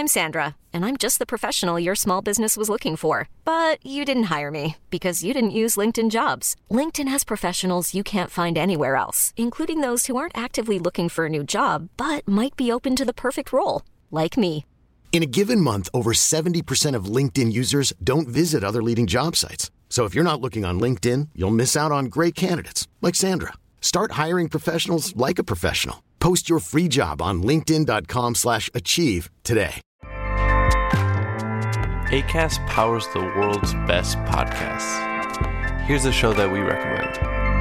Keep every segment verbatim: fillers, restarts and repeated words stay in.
I'm Sandra, and I'm just the professional your small business was looking for. But you didn't hire me because you didn't use LinkedIn Jobs. LinkedIn has professionals you can't find anywhere else, including those who aren't actively looking for a new job, but might be open to the perfect role, like me. In a given month, over seventy percent of LinkedIn users don't visit other leading job sites. So if you're not looking on LinkedIn, you'll miss out on great candidates like Sandra. Start hiring professionals like a professional. Post your free job on linkedin dot com slash achieve today. Acast powers the world's best podcasts. Here's a show that we recommend.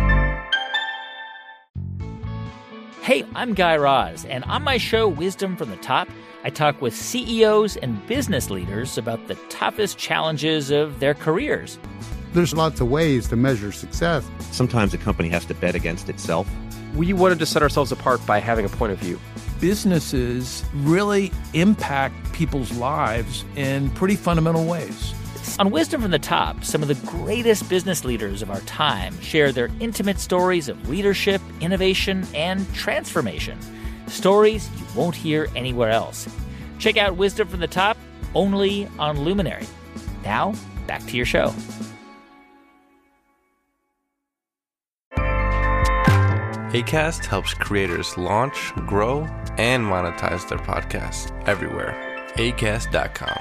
Hey, I'm Guy Raz, and on my show, Wisdom from the Top, I talk with C E Os and business leaders about the toughest challenges of their careers. There's lots of ways to measure success. Sometimes a company has to bet against itself. We wanted to set ourselves apart by having a point of view. Businesses really impact people's lives in pretty fundamental ways. On Wisdom from the Top, some of the greatest business leaders of our time share their intimate stories of leadership, innovation, and transformation. Stories you won't hear anywhere else. Check out Wisdom from the Top, only on Luminary. Now, back to your show. Acast helps creators launch, grow, and monetize their podcasts everywhere. acast dot com.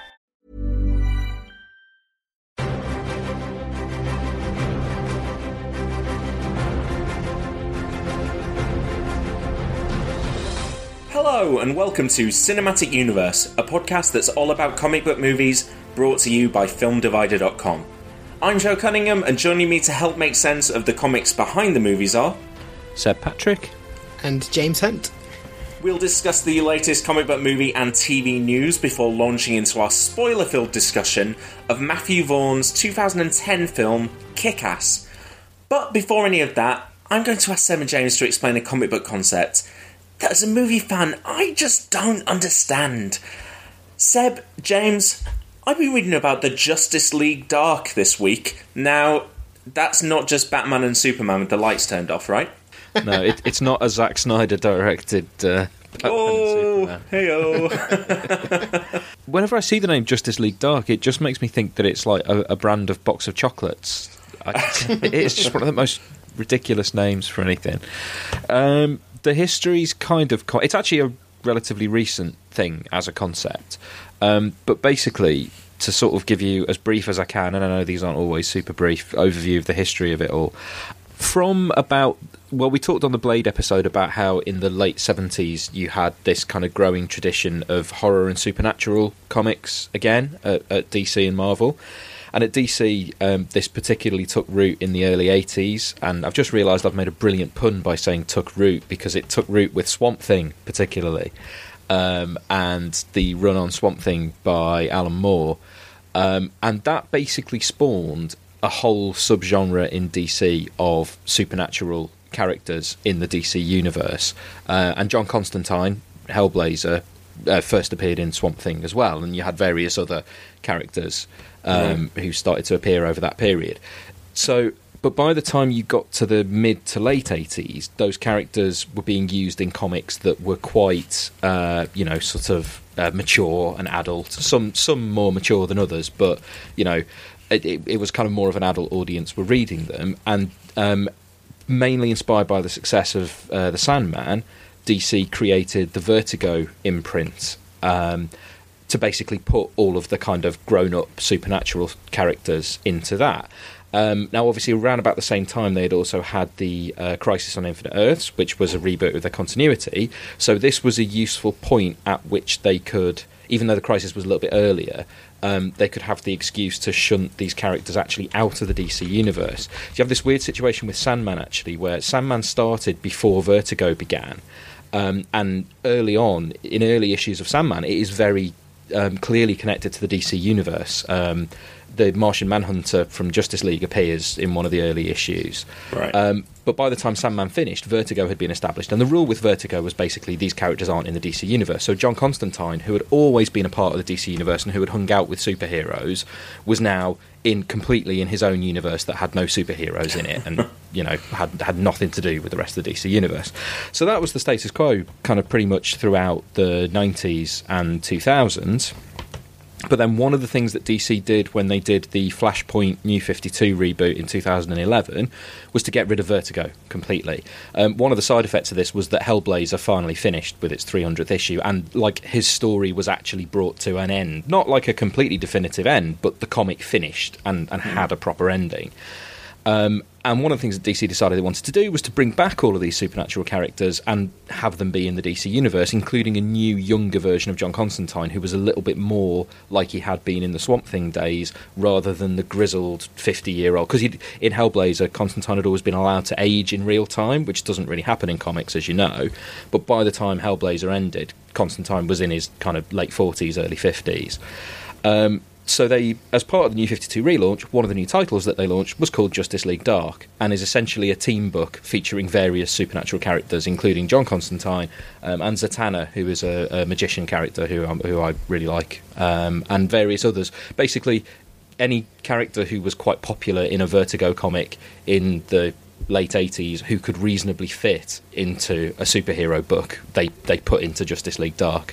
Hello and welcome to Cinematic Universe, a podcast that's all about comic book movies, brought to you by film divider dot com. I'm Joe Cunningham, and joining me to help make sense of the comics behind the movies are Seb Patrick and James Hunt. We'll discuss the latest comic book movie and T V news before launching into our spoiler-filled discussion of Matthew Vaughn's two thousand ten film Kick-Ass. But before any of that, I'm going to ask Seb and James to explain a comic book concept that as a movie fan I just don't understand. Seb, James, I've been reading about the Justice League Dark this week. Now, that's not just Batman and Superman with the lights turned off, right? No, it, it's not a Zack Snyder directed uh, Batman oh, and Superman. Hey-oh. Whenever I see the name Justice League Dark, it just makes me think that it's like a, a brand of box of chocolates. I, it's just one of the most ridiculous names for anything. Um, the history's kind of... Co- it's actually a relatively recent thing as a concept. Um, but basically, to sort of give you as brief as I can, and I know these aren't always super brief, overview of the history of it all. From about... Well, we talked on the Blade episode about how in the late seventies you had this kind of growing tradition of horror and supernatural comics again at, at D C and Marvel. And at D C, um, this particularly took root in the early eighties, and I've just realised I've made a brilliant pun by saying took root, because it took root with Swamp Thing, particularly, um, and the run on Swamp Thing by Alan Moore. Um, and that basically spawned a whole subgenre in D C of supernatural characters in the D C universe. Uh, and John Constantine, Hellblazer, uh, first appeared in Swamp Thing as well, and you had various other characters um, yeah. who started to appear over that period. So, but by the time you got to the mid to late eighties, those characters were being used in comics that were quite, uh, you know, sort of uh, mature and adult. Some some more mature than others, but you know, it, it, it was kind of more of an adult audience were reading them, and um, mainly inspired by the success of uh, the Sandman, D C created the Vertigo imprint um, to basically put all of the kind of grown-up supernatural characters into that. Um, now, obviously, around about the same time, they had also had the uh, Crisis on Infinite Earths, which was a reboot of their continuity. So this was a useful point at which they could, even though the Crisis was a little bit earlier, um, they could have the excuse to shunt these characters actually out of the D C universe. So you have this weird situation with Sandman, actually, where Sandman started before Vertigo began. Um, and early on, in early issues of Sandman, it is very um, clearly connected to the D C universe. Um, the Martian Manhunter from Justice League appears in one of the early issues. Right. Um, but by the time Sandman finished, Vertigo had been established. And the rule with Vertigo was basically these characters aren't in the D C universe. So John Constantine, who had always been a part of the D C universe and who had hung out with superheroes, was now in completely in his own universe that had no superheroes in it and, you know, had had nothing to do with the rest of the D C universe. So that was the status quo kind of pretty much throughout the nineties and two thousands. But then one of the things that D C did when they did the Flashpoint New fifty-two reboot in two thousand eleven was to get rid of Vertigo completely. Um, one of the side effects of this was that Hellblazer finally finished with its three hundredth issue, and like his story was actually brought to an end. Not like a completely definitive end, but the comic finished and, and had a proper ending. Um, and one of the things that D C decided they wanted to do was to bring back all of these supernatural characters and have them be in the D C universe, including a new, younger version of John Constantine, who was a little bit more like he had been in the Swamp Thing days, rather than the grizzled fifty-year-old. Because in Hellblazer, Constantine had always been allowed to age in real time, which doesn't really happen in comics, as you know. But by the time Hellblazer ended, Constantine was in his kind of late forties, early fifties. Um... So they, as part of the New fifty-two relaunch, one of the new titles that they launched was called Justice League Dark, and is essentially a team book featuring various supernatural characters, including John Constantine um, and Zatanna, who is a, a magician character who, um, who I really like, um, and various others. Basically, any character who was quite popular in a Vertigo comic in the late eighties who could reasonably fit into a superhero book, they, they put into Justice League Dark.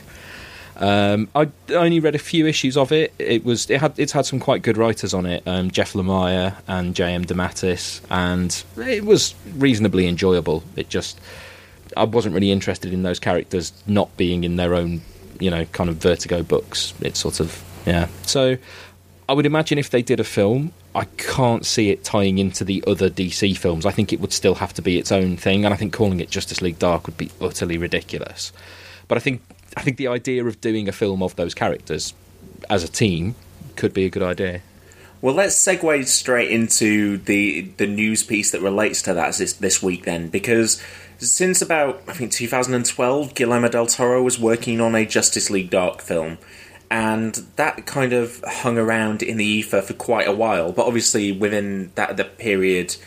Um, I only read a few issues of it. It was it had it's had some quite good writers on it, um, Jeff Lemire and J M DeMatteis, and it was reasonably enjoyable. It just I wasn't really interested in those characters not being in their own, you know, kind of Vertigo books. It's sort of yeah. So I would imagine if they did a film, I can't see it tying into the other D C films. I think it would still have to be its own thing, and I think calling it Justice League Dark would be utterly ridiculous. But I think. I think the idea of doing a film of those characters as a team could be a good idea. Well, let's segue straight into the the news piece that relates to that this, this week then, because since about, I think, two thousand twelve, Guillermo del Toro was working on a Justice League Dark film, and that kind of hung around in the ether for quite a while, but obviously within that the period,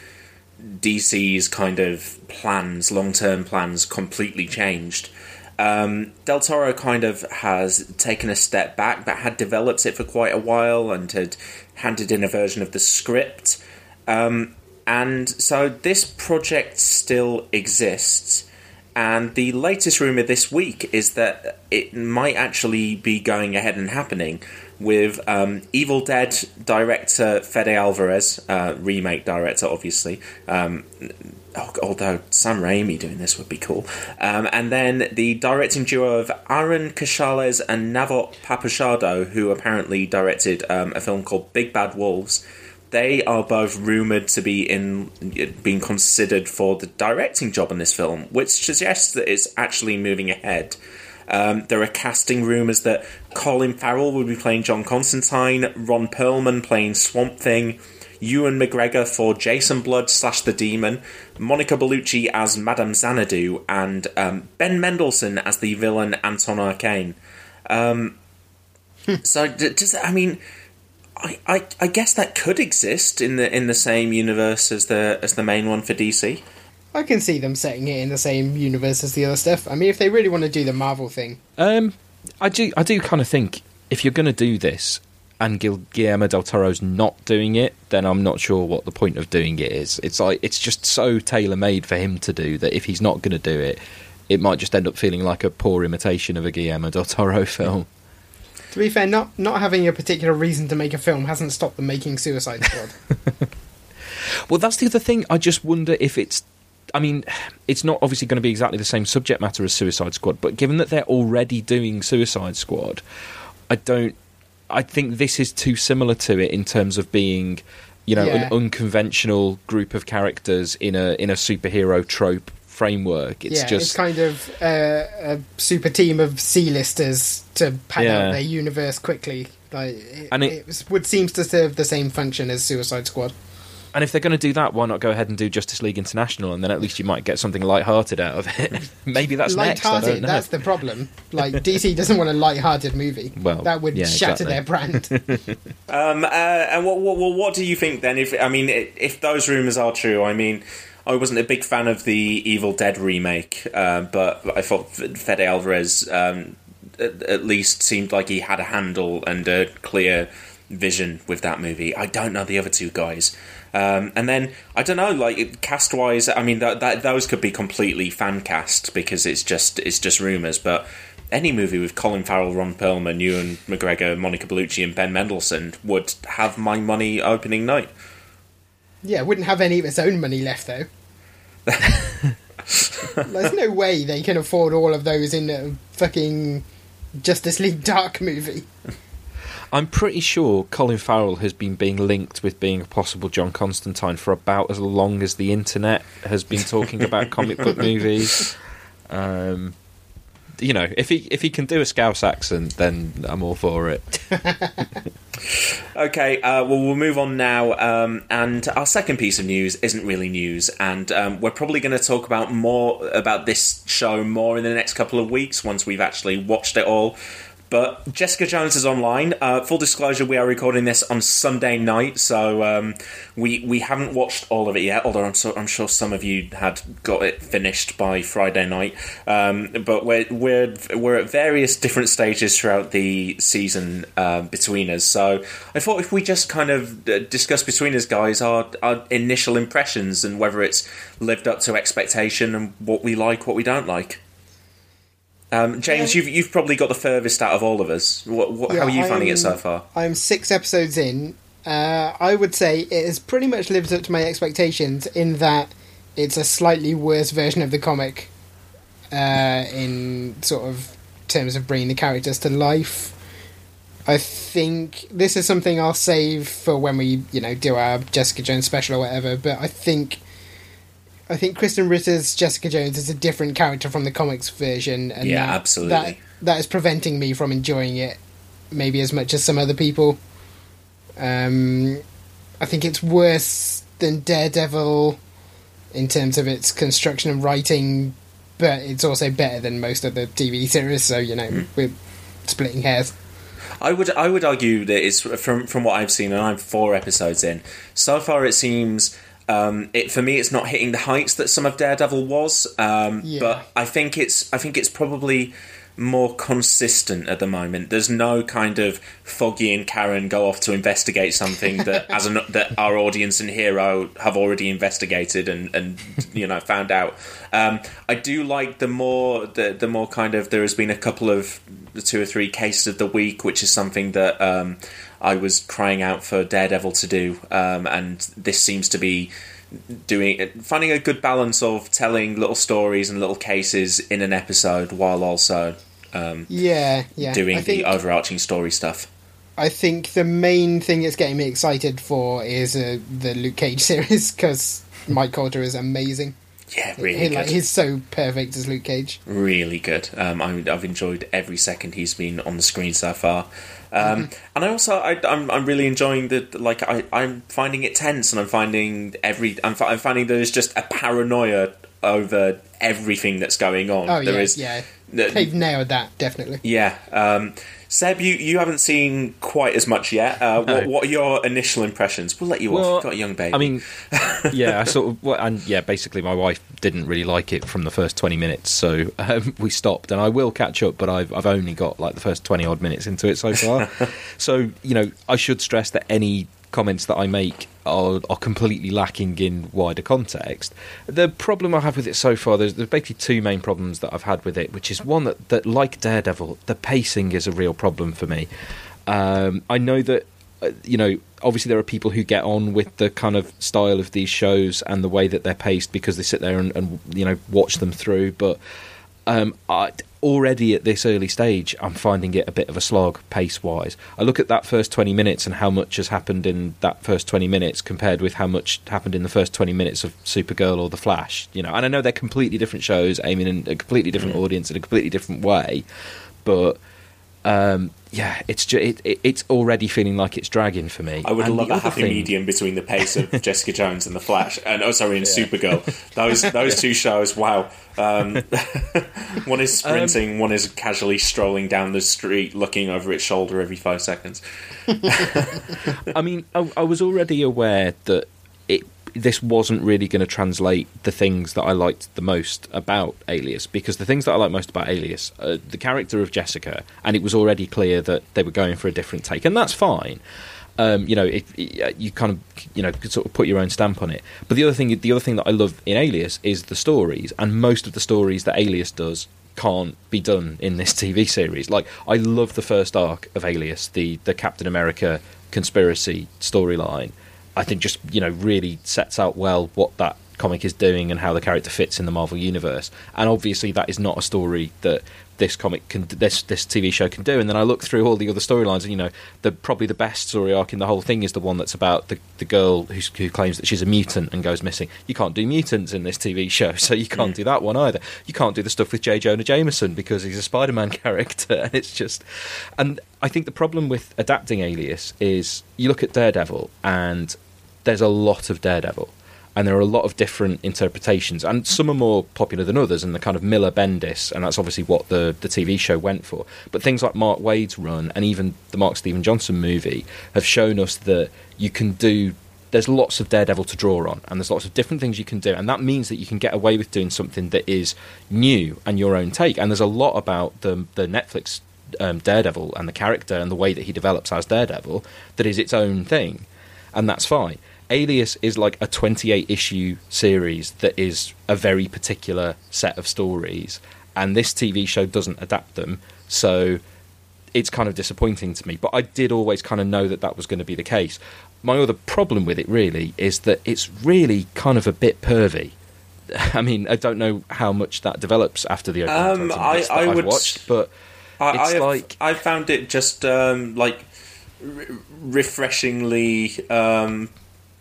D C's kind of plans, long-term plans, completely changed. Um, Del Toro kind of has taken a step back, but had developed it for quite a while and had handed in a version of the script. Um, and so this project still exists. And the latest rumour this week is that it might actually be going ahead and happening with um, Evil Dead director Fede Alvarez, uh, remake director, obviously. Um, although Sam Raimi doing this would be cool. Um, and then the directing duo of Aaron Cachales and Navot Papuchado, who apparently directed um, a film called Big Bad Wolves. They are both rumoured to be in being considered for the directing job in this film, which suggests that it's actually moving ahead. Um, there are casting rumours that Colin Farrell will be playing John Constantine, Ron Perlman playing Swamp Thing, Ewan McGregor for Jason Blood slash the Demon, Monica Bellucci as Madame Xanadu, and um, Ben Mendelsohn as the villain Anton Arcane. Um, so, does I mean, I, I I guess that could exist in the in the same universe as the as the main one for D C. I can see them setting it in the same universe as the other stuff. I mean, if they really want to do the Marvel thing, um, I do I do kind of think if you're going to do this, and Gil- Guillermo del Toro's not doing it, then I'm not sure what the point of doing it is. It's like it's just so tailor-made for him to do that if he's not going to do it, it might just end up feeling like a poor imitation of a Guillermo del Toro film. To be fair, not not having a particular reason to make a film hasn't stopped them making Suicide Squad. Well, that's the other thing. I just wonder if it's... I mean, it's not obviously going to be exactly the same subject matter as Suicide Squad, but given that they're already doing Suicide Squad, I don't... I think this is too similar to it in terms of being, you know, yeah. an unconventional group of characters in a in a superhero trope framework. It's yeah, just it's kind of uh, a super team of C-listers to pad yeah. out their universe quickly. Like, it, and it, it was, would seems to serve the same function as Suicide Squad. And if they're going to do that, why not go ahead and do Justice League International, and then at least you might get something lighthearted out of it. Maybe that's next. I don't know. That's the problem. Like, D C doesn't want a lighthearted movie. Well, that would yeah, shatter exactly. their brand. um, uh, and what, what, what do you think then? If I mean, if those rumours are true, I mean, I wasn't a big fan of the Evil Dead remake, uh, but I thought Fede Alvarez um, at, at least seemed like he had a handle and a clear vision with that movie. I don't know the other two guys. Um, and then, I don't know, like, cast-wise, I mean, that, that those could be completely fan-cast, because it's just it's just rumours, but any movie with Colin Farrell, Ron Perlman, Ewan McGregor, Monica Bellucci and Ben Mendelsohn would have my money opening night. Yeah, wouldn't have any of its own money left, though. There's no way they can afford all of those in a fucking Justice League Dark movie. I'm pretty sure Colin Farrell has been being linked with being a possible John Constantine for about as long as the internet has been talking about comic book movies. Um, you know, if he if he can do a Scouse accent, then I'm all for it. Okay, uh, well, we'll move on now. Um, and our second piece of news isn't really news, and um, we're probably going to talk about more about this show more in the next couple of weeks once we've actually watched it all. But Jessica Jones is online. Uh, full disclosure, we are recording this on Sunday night, so um, we we haven't watched all of it yet, although I'm, so, I'm sure some of you had got it finished by Friday night. Um, but we're, we're, we're at various different stages throughout the season uh, between us, so I thought if we just kind of uh, discuss between us, guys, our, our initial impressions and whether it's lived up to expectation and what we like, what we don't like. Um, James, yeah. you've you've probably got the furthest out of all of us. What, what, yeah, how are you I'm, finding it so far? I'm six episodes in. Uh, I would say it has pretty much lived up to my expectations in that it's a slightly worse version of the comic uh, in sort of terms of bringing the characters to life. I think this is something I'll save for when we, you know, do our Jessica Jones special or whatever, but I think... I think Kristen Ritter's Jessica Jones is a different character from the comics version, and yeah, that, absolutely. That, that is preventing me from enjoying it maybe as much as some other people. Um, I think it's worse than Daredevil in terms of its construction and writing, but it's also better than most of the T V series, so, you know, mm. we're splitting hairs. I would I would argue that it's, from, from what I've seen, and I'm four episodes in, so far it seems... Um, it for me, it's not hitting the heights that some of Daredevil was, um, yeah. but I think it's I think it's probably more consistent at the moment. There's no kind of Foggy and Karen go off to investigate something that as an, that our audience and hero have already investigated and, and you know found out. Um, I do like the more the the more kind of there has been a couple of the two or three cases of the week, which is something that. Um, I was crying out for Daredevil to do, um, and this seems to be doing finding a good balance of telling little stories and little cases in an episode while also um, yeah, yeah. doing I think, the overarching story stuff. I think the main thing that's getting me excited for is uh, the Luke Cage series, because Mike Coulter is amazing. Yeah, really he, good. Like, he's so perfect as Luke Cage. Really good. Um, I, I've enjoyed every second he's been on the screen so far. Um, mm-hmm. And I also, I, I'm, I'm really enjoying the like. I, I'm finding it tense, and I'm finding every. I'm, I'm finding there's just a paranoia over everything that's going on. Oh there yeah, is, yeah. The, They've nailed that, definitely. Yeah. Um, Seb, you, you haven't seen quite as much yet. Uh, no. what, what are your initial impressions? We'll let you well, off. You've got a young baby. I mean, yeah, I sort of, well, and yeah, basically, my wife didn't really like it from the first twenty minutes, so um, we stopped. And I will catch up, but I've I've only got like the first twenty odd minutes into it so far. So you know, I should stress that any comments that I make are, are completely lacking in wider context. The problem I have with it so far, there's, there's basically two main problems that I've had with it, which is one that, that like Daredevil, the pacing is a real problem for me. Um, I know that, uh, you know, obviously there are people who get on with the kind of style of these shows and the way that they're paced because they sit there and, and you know, watch them through, but um, I... already at this early stage, I'm finding it a bit of a slog pace-wise. I look at that first twenty minutes and how much has happened in that first twenty minutes compared with how much happened in the first twenty minutes of Supergirl or The Flash. You know, and I know they're completely different shows, aiming in a completely different mm. audience in a completely different way, but Um, yeah, it's ju- it, it, it's already feeling like it's dragging for me. I would and love a happy thing... medium between the pace of Jessica Jones and The Flash, and oh, sorry, and yeah. Supergirl. Those those two shows, wow. Um, one is sprinting, um, one is casually strolling down the street, looking over its shoulder every five seconds. I mean, I, I was already aware that it. This wasn't really going to translate the things that I liked the most about Alias, because the things that I like most about Alias are the character of Jessica, and it was already clear that they were going for a different take, and that's fine. Um, you know, it, it, you kind of, you know, could sort of put your own stamp on it. But the other thing, the other thing that I love in Alias is the stories, and most of the stories that Alias does can't be done in this T V series. Like, I love the first arc of Alias, the the Captain America conspiracy storyline. I think just, you know, really sets out well what that comic is doing and how the character fits in the Marvel universe. And obviously that is not a story that this comic can, this this T V show can do. And then I look through all the other storylines, and you know, the probably the best story arc in the whole thing is the one that's about the the girl who, who claims that she's a mutant and goes missing. You can't do mutants in this T V show, so you can't mm. do that one either. You can't do the stuff with J. Jonah Jameson because he's a Spider-Man character, and it's just. And I think the problem with adapting Alias is you look at Daredevil, and there's a lot of Daredevil. And there are a lot of different interpretations, and some are more popular than others, and the kind of Miller Bendis, and that's obviously what the, the T V show went for. But things like Mark Waid's run, and even the Mark Steven Johnson movie, have shown us that you can do... There's lots of Daredevil to draw on, and there's lots of different things you can do, and that means that you can get away with doing something that is new and your own take. And there's a lot about the, the Netflix um, Daredevil and the character and the way that he develops as Daredevil that is its own thing, and that's fine. Alias is like a twenty-eight issue series that is a very particular set of stories, and this T V show doesn't adapt them, so it's kind of disappointing to me. But I did always kind of know that that was going to be the case. My other problem with it really is that it's really kind of a bit pervy. I mean, I don't know how much that develops after the opening um, I, I I've would, watched, but I, it's I have, like I found it just um, like r- refreshingly. Um,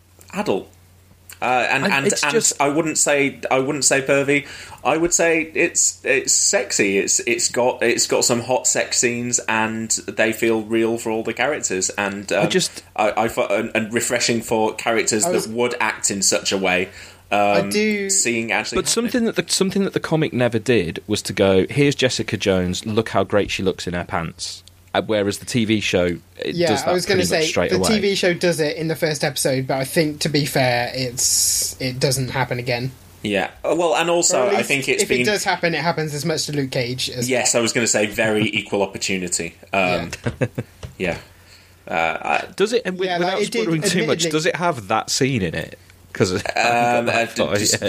adult uh, and and, and, and just... I wouldn't say I wouldn't say pervy. I would say it's it's sexy. It's it's got it's got some hot sex scenes, and they feel real for all the characters. And um, I just I, I and, and refreshing for characters was... that would act in such a way. Um, I do seeing actually, but something that the something that the comic never did was to go, here's Jessica Jones. Look how great she looks in her pants. Whereas the T V show, it yeah, does that I was going to say straight the away. T V show does it in the first episode, but I think to be fair, it's it doesn't happen again. Yeah, well, and also I think it's if been... it does happen, it happens as much to Luke Cage as yes, I was going to say very equal opportunity. Um, yeah, yeah. Uh, does it? With, yeah, without like, it spoiling did, too much, does it have that scene in it? Because um, uh, just,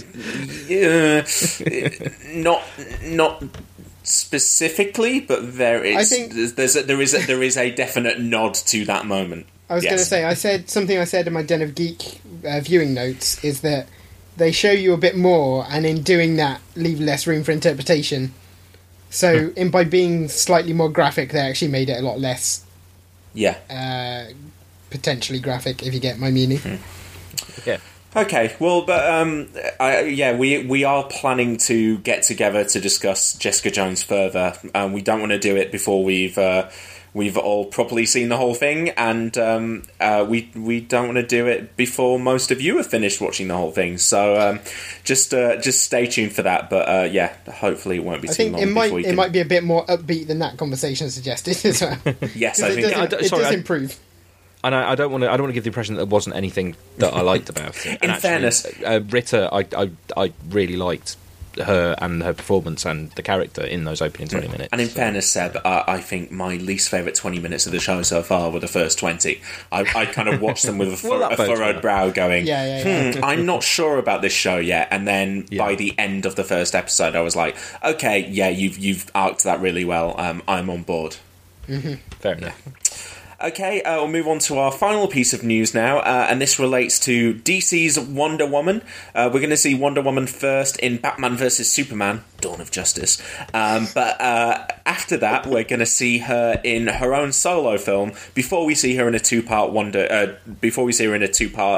uh, not not. specifically, but there is I think, there's a, there is a, there is a definite nod to that moment. I was yes. going to say I said something I said in my Den of Geek uh, viewing notes is that they show you a bit more, and in doing that leave less room for interpretation. So in by being slightly more graphic, they actually made it a lot less yeah uh, potentially graphic, if you get my meaning. Mm-hmm. Yeah. Okay, well, but um, I, yeah, we we are planning to get together to discuss Jessica Jones further. Um, we don't want to do it before we've uh, we've all properly seen the whole thing, and um, uh, we we don't want to do it before most of you have finished watching the whole thing. So um, just uh, just stay tuned for that. But uh, yeah, hopefully it won't be I too think long. It might we it can... might be a bit more upbeat than that conversation suggested as well. Yes, I it think does, I it, d- it sorry, does I... improve. And I, I don't want to. I don't want to give the impression that there wasn't anything that I liked about it. In and actually, fairness, uh, Rita, I, I I really liked her and her performance and the character in those opening twenty minutes. And in so. fairness, Seb, uh, I think my least favourite twenty minutes of the show so far were the first twenty. I, I kind of watched them with a, fur- well, a furrowed well. brow, going, yeah, yeah, yeah. Hmm, I'm not sure about this show yet. And then yeah. by the end of the first episode, I was like, okay, yeah, you've you've arced that really well. Um, I'm on board. Mm-hmm. Fair enough. Okay, uh, we'll move on to our final piece of news now, uh, and this relates to D C's Wonder Woman. Uh, we're going to see Wonder Woman first in Batman versus Superman, Dawn of Justice. Um, but uh, after that, we're going to see her in her own solo film before we see her in a two-part Wonder. Uh, before we see her in a two-part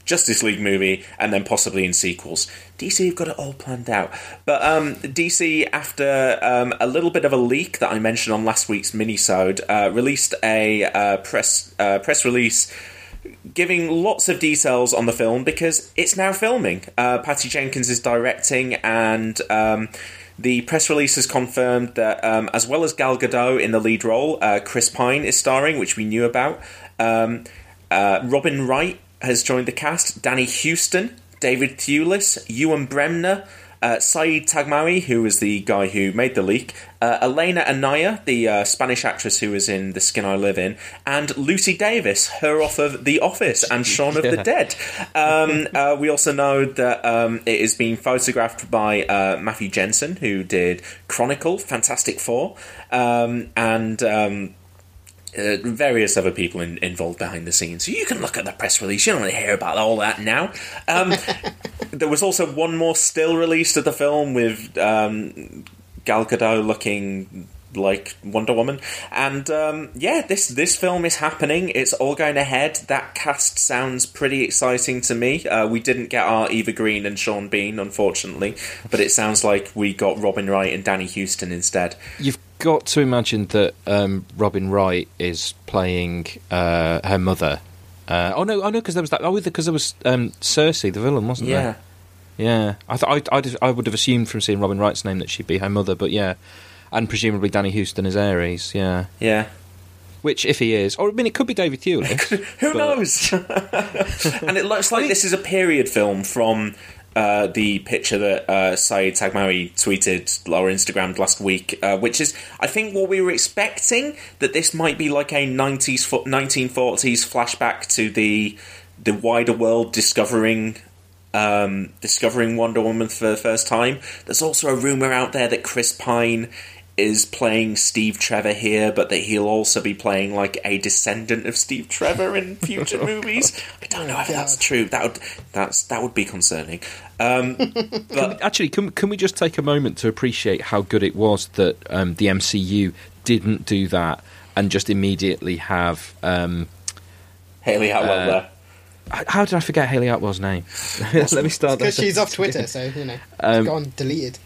Justice League movie, and then possibly in sequels. D C have got it all planned out. But um, D C, after um, a little bit of a leak that I mentioned on last week's minisode, uh, released a uh, press uh, press release giving lots of details on the film because it's now filming. Uh, Patty Jenkins is directing, and um, the press release has confirmed that um, as well as Gal Gadot in the lead role, uh, Chris Pine is starring, which we knew about. Um, uh, Robin Wright has joined the cast. Danny Houston, David Thewlis, Ewan Bremner, uh, Saeed Tagmaoui, who was the guy who made the leak, uh, Elena Anaya, the uh, Spanish actress who was in The Skin I Live In, and Lucy Davis, her off of The Office and Shaun yeah. of the Dead. Um, uh, we also know that um, it is being photographed by uh, Matthew Jensen, who did Chronicle, Fantastic Four, um, and... Um, Uh, various other people in, involved behind the scenes. So you can look at the press release. You don't want to hear about all that now. Um, there was also one more still released of the film with um, Gal Gadot looking like Wonder Woman. And um, yeah, this, this film is happening. It's all going ahead. That cast sounds pretty exciting to me. Uh, we didn't get our Eva Green and Sean Bean, unfortunately, but it sounds like we got Robin Wright and Danny Houston instead. You've got to imagine that um, Robin Wright is playing uh, her mother. Uh, oh no! Oh no! Because there was that. Oh, because there was um, Cersei, the villain, wasn't yeah. there? Yeah. I thought I, I, I would have assumed from seeing Robin Wright's name that she'd be her mother, but yeah, and presumably Danny Houston is Ares. Yeah. Yeah. Which, if he is, or I mean, it could be David Thewlis. Who but... knows? And it looks like this is a period film from. Uh, the picture that uh, Saeed Tagmaoui tweeted or Instagrammed last week, uh, which is, I think, what we were expecting, that this might be like a nineties, nineteen forties flashback to the the wider world discovering um, discovering Wonder Woman for the first time. There's also a rumour out there that Chris Pine is playing Steve Trevor here, but that he'll also be playing like a descendant of Steve Trevor in future movies. I don't know if that's true. That would that's that would be concerning. Um, but can we, actually, can can we just take a moment to appreciate how good it was that um, the M C U didn't do that and just immediately have um, Hayley Atwell uh, there. How did I forget Hayley Atwell's name? Let me start. Because she's off Twitter, so you know, um, it's gone deleted.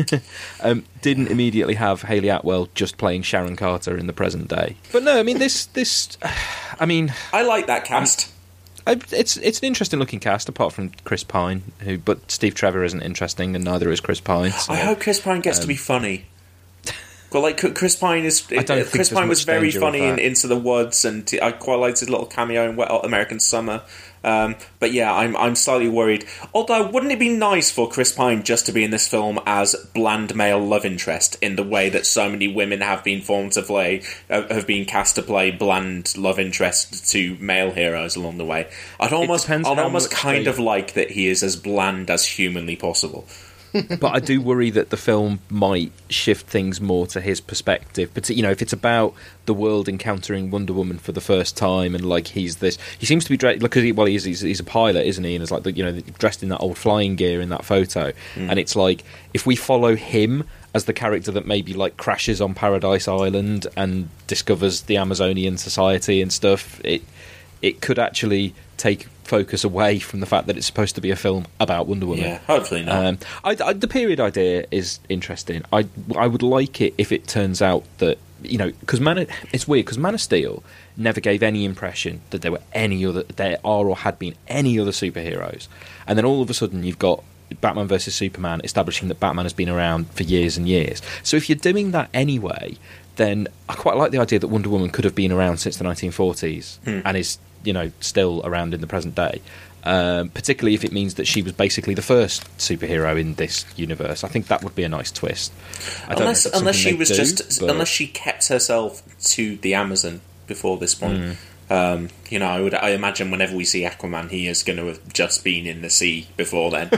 um, didn't immediately have Hayley Atwell just playing Sharon Carter in the present day. But no, I mean this. This, I mean, I like that cast. I, it's it's an interesting looking cast, apart from Chris Pine, who but Steve Trevor isn't interesting, and neither is Chris Pine. So, I hope Chris Pine gets um, to be funny. Well, like Chris Pine is. I don't Chris think Pine was very funny in that. Into the Woods, and I quite liked his little cameo in Wet Hot American Summer. Um, but yeah, I'm I'm slightly worried. Although, wouldn't it be nice for Chris Pine just to be in this film as bland male love interest, in the way that so many women have been formed to play, uh, have been cast to play bland love interest to male heroes along the way? I'd almost, I'd almost kind they... of like that he is as bland as humanly possible. But I do worry that the film might shift things more to his perspective. But you know, if it's about the world encountering Wonder Woman for the first time, and like he's this, he seems to be dressed. Look, well, he's, he's he's a pilot, isn't he? And it's like the, you know, dressed in that old flying gear in that photo. Mm. And it's like if we follow him as the character that maybe like crashes on Paradise Island and discovers the Amazonian society and stuff, it it could actually take focus away from the fact that it's supposed to be a film about Wonder Woman. Yeah, hopefully not. Um, I, I, the period idea is interesting. I I would like it if it turns out that, you know, because Man of, it's weird because Man of Steel never gave any impression that there were any other, there are or had been any other superheroes, and then all of a sudden you've got Batman versus Superman establishing that Batman has been around for years and years. So if you're doing that anyway, then I quite like the idea that Wonder Woman could have been around since the nineteen forties hmm. and is, you know, still around in the present day. Um, particularly if it means that she was basically the first superhero in this universe. I think that would be a nice twist. I don't unless know if unless she was do, just but... unless she kept herself to the Amazon before this point. Mm. Um, you know, I would I imagine whenever we see Aquaman, he is going to have just been in the sea before then,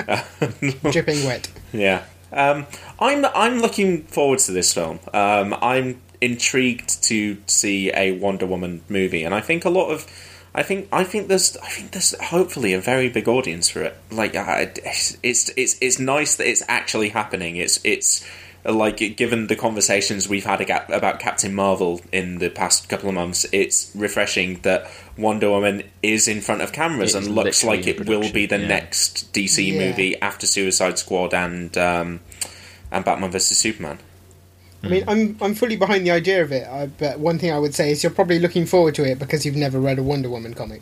dripping wet. Yeah, um, I'm I'm looking forward to this film. Um, I'm intrigued to see a Wonder Woman movie, and I think a lot of. I think I think there's I think there's hopefully a very big audience for it. Like uh, it's it's it's nice that it's actually happening. It's it's like, given the conversations we've had about Captain Marvel in the past couple of months, it's refreshing that Wonder Woman is in front of cameras It and looks like it will be the yeah. next D C Yeah. movie after Suicide Squad and um, and Batman versus Superman. I mean, I'm I'm fully behind the idea of it, I, but one thing I would say is you're probably looking forward to it because you've never read a Wonder Woman comic.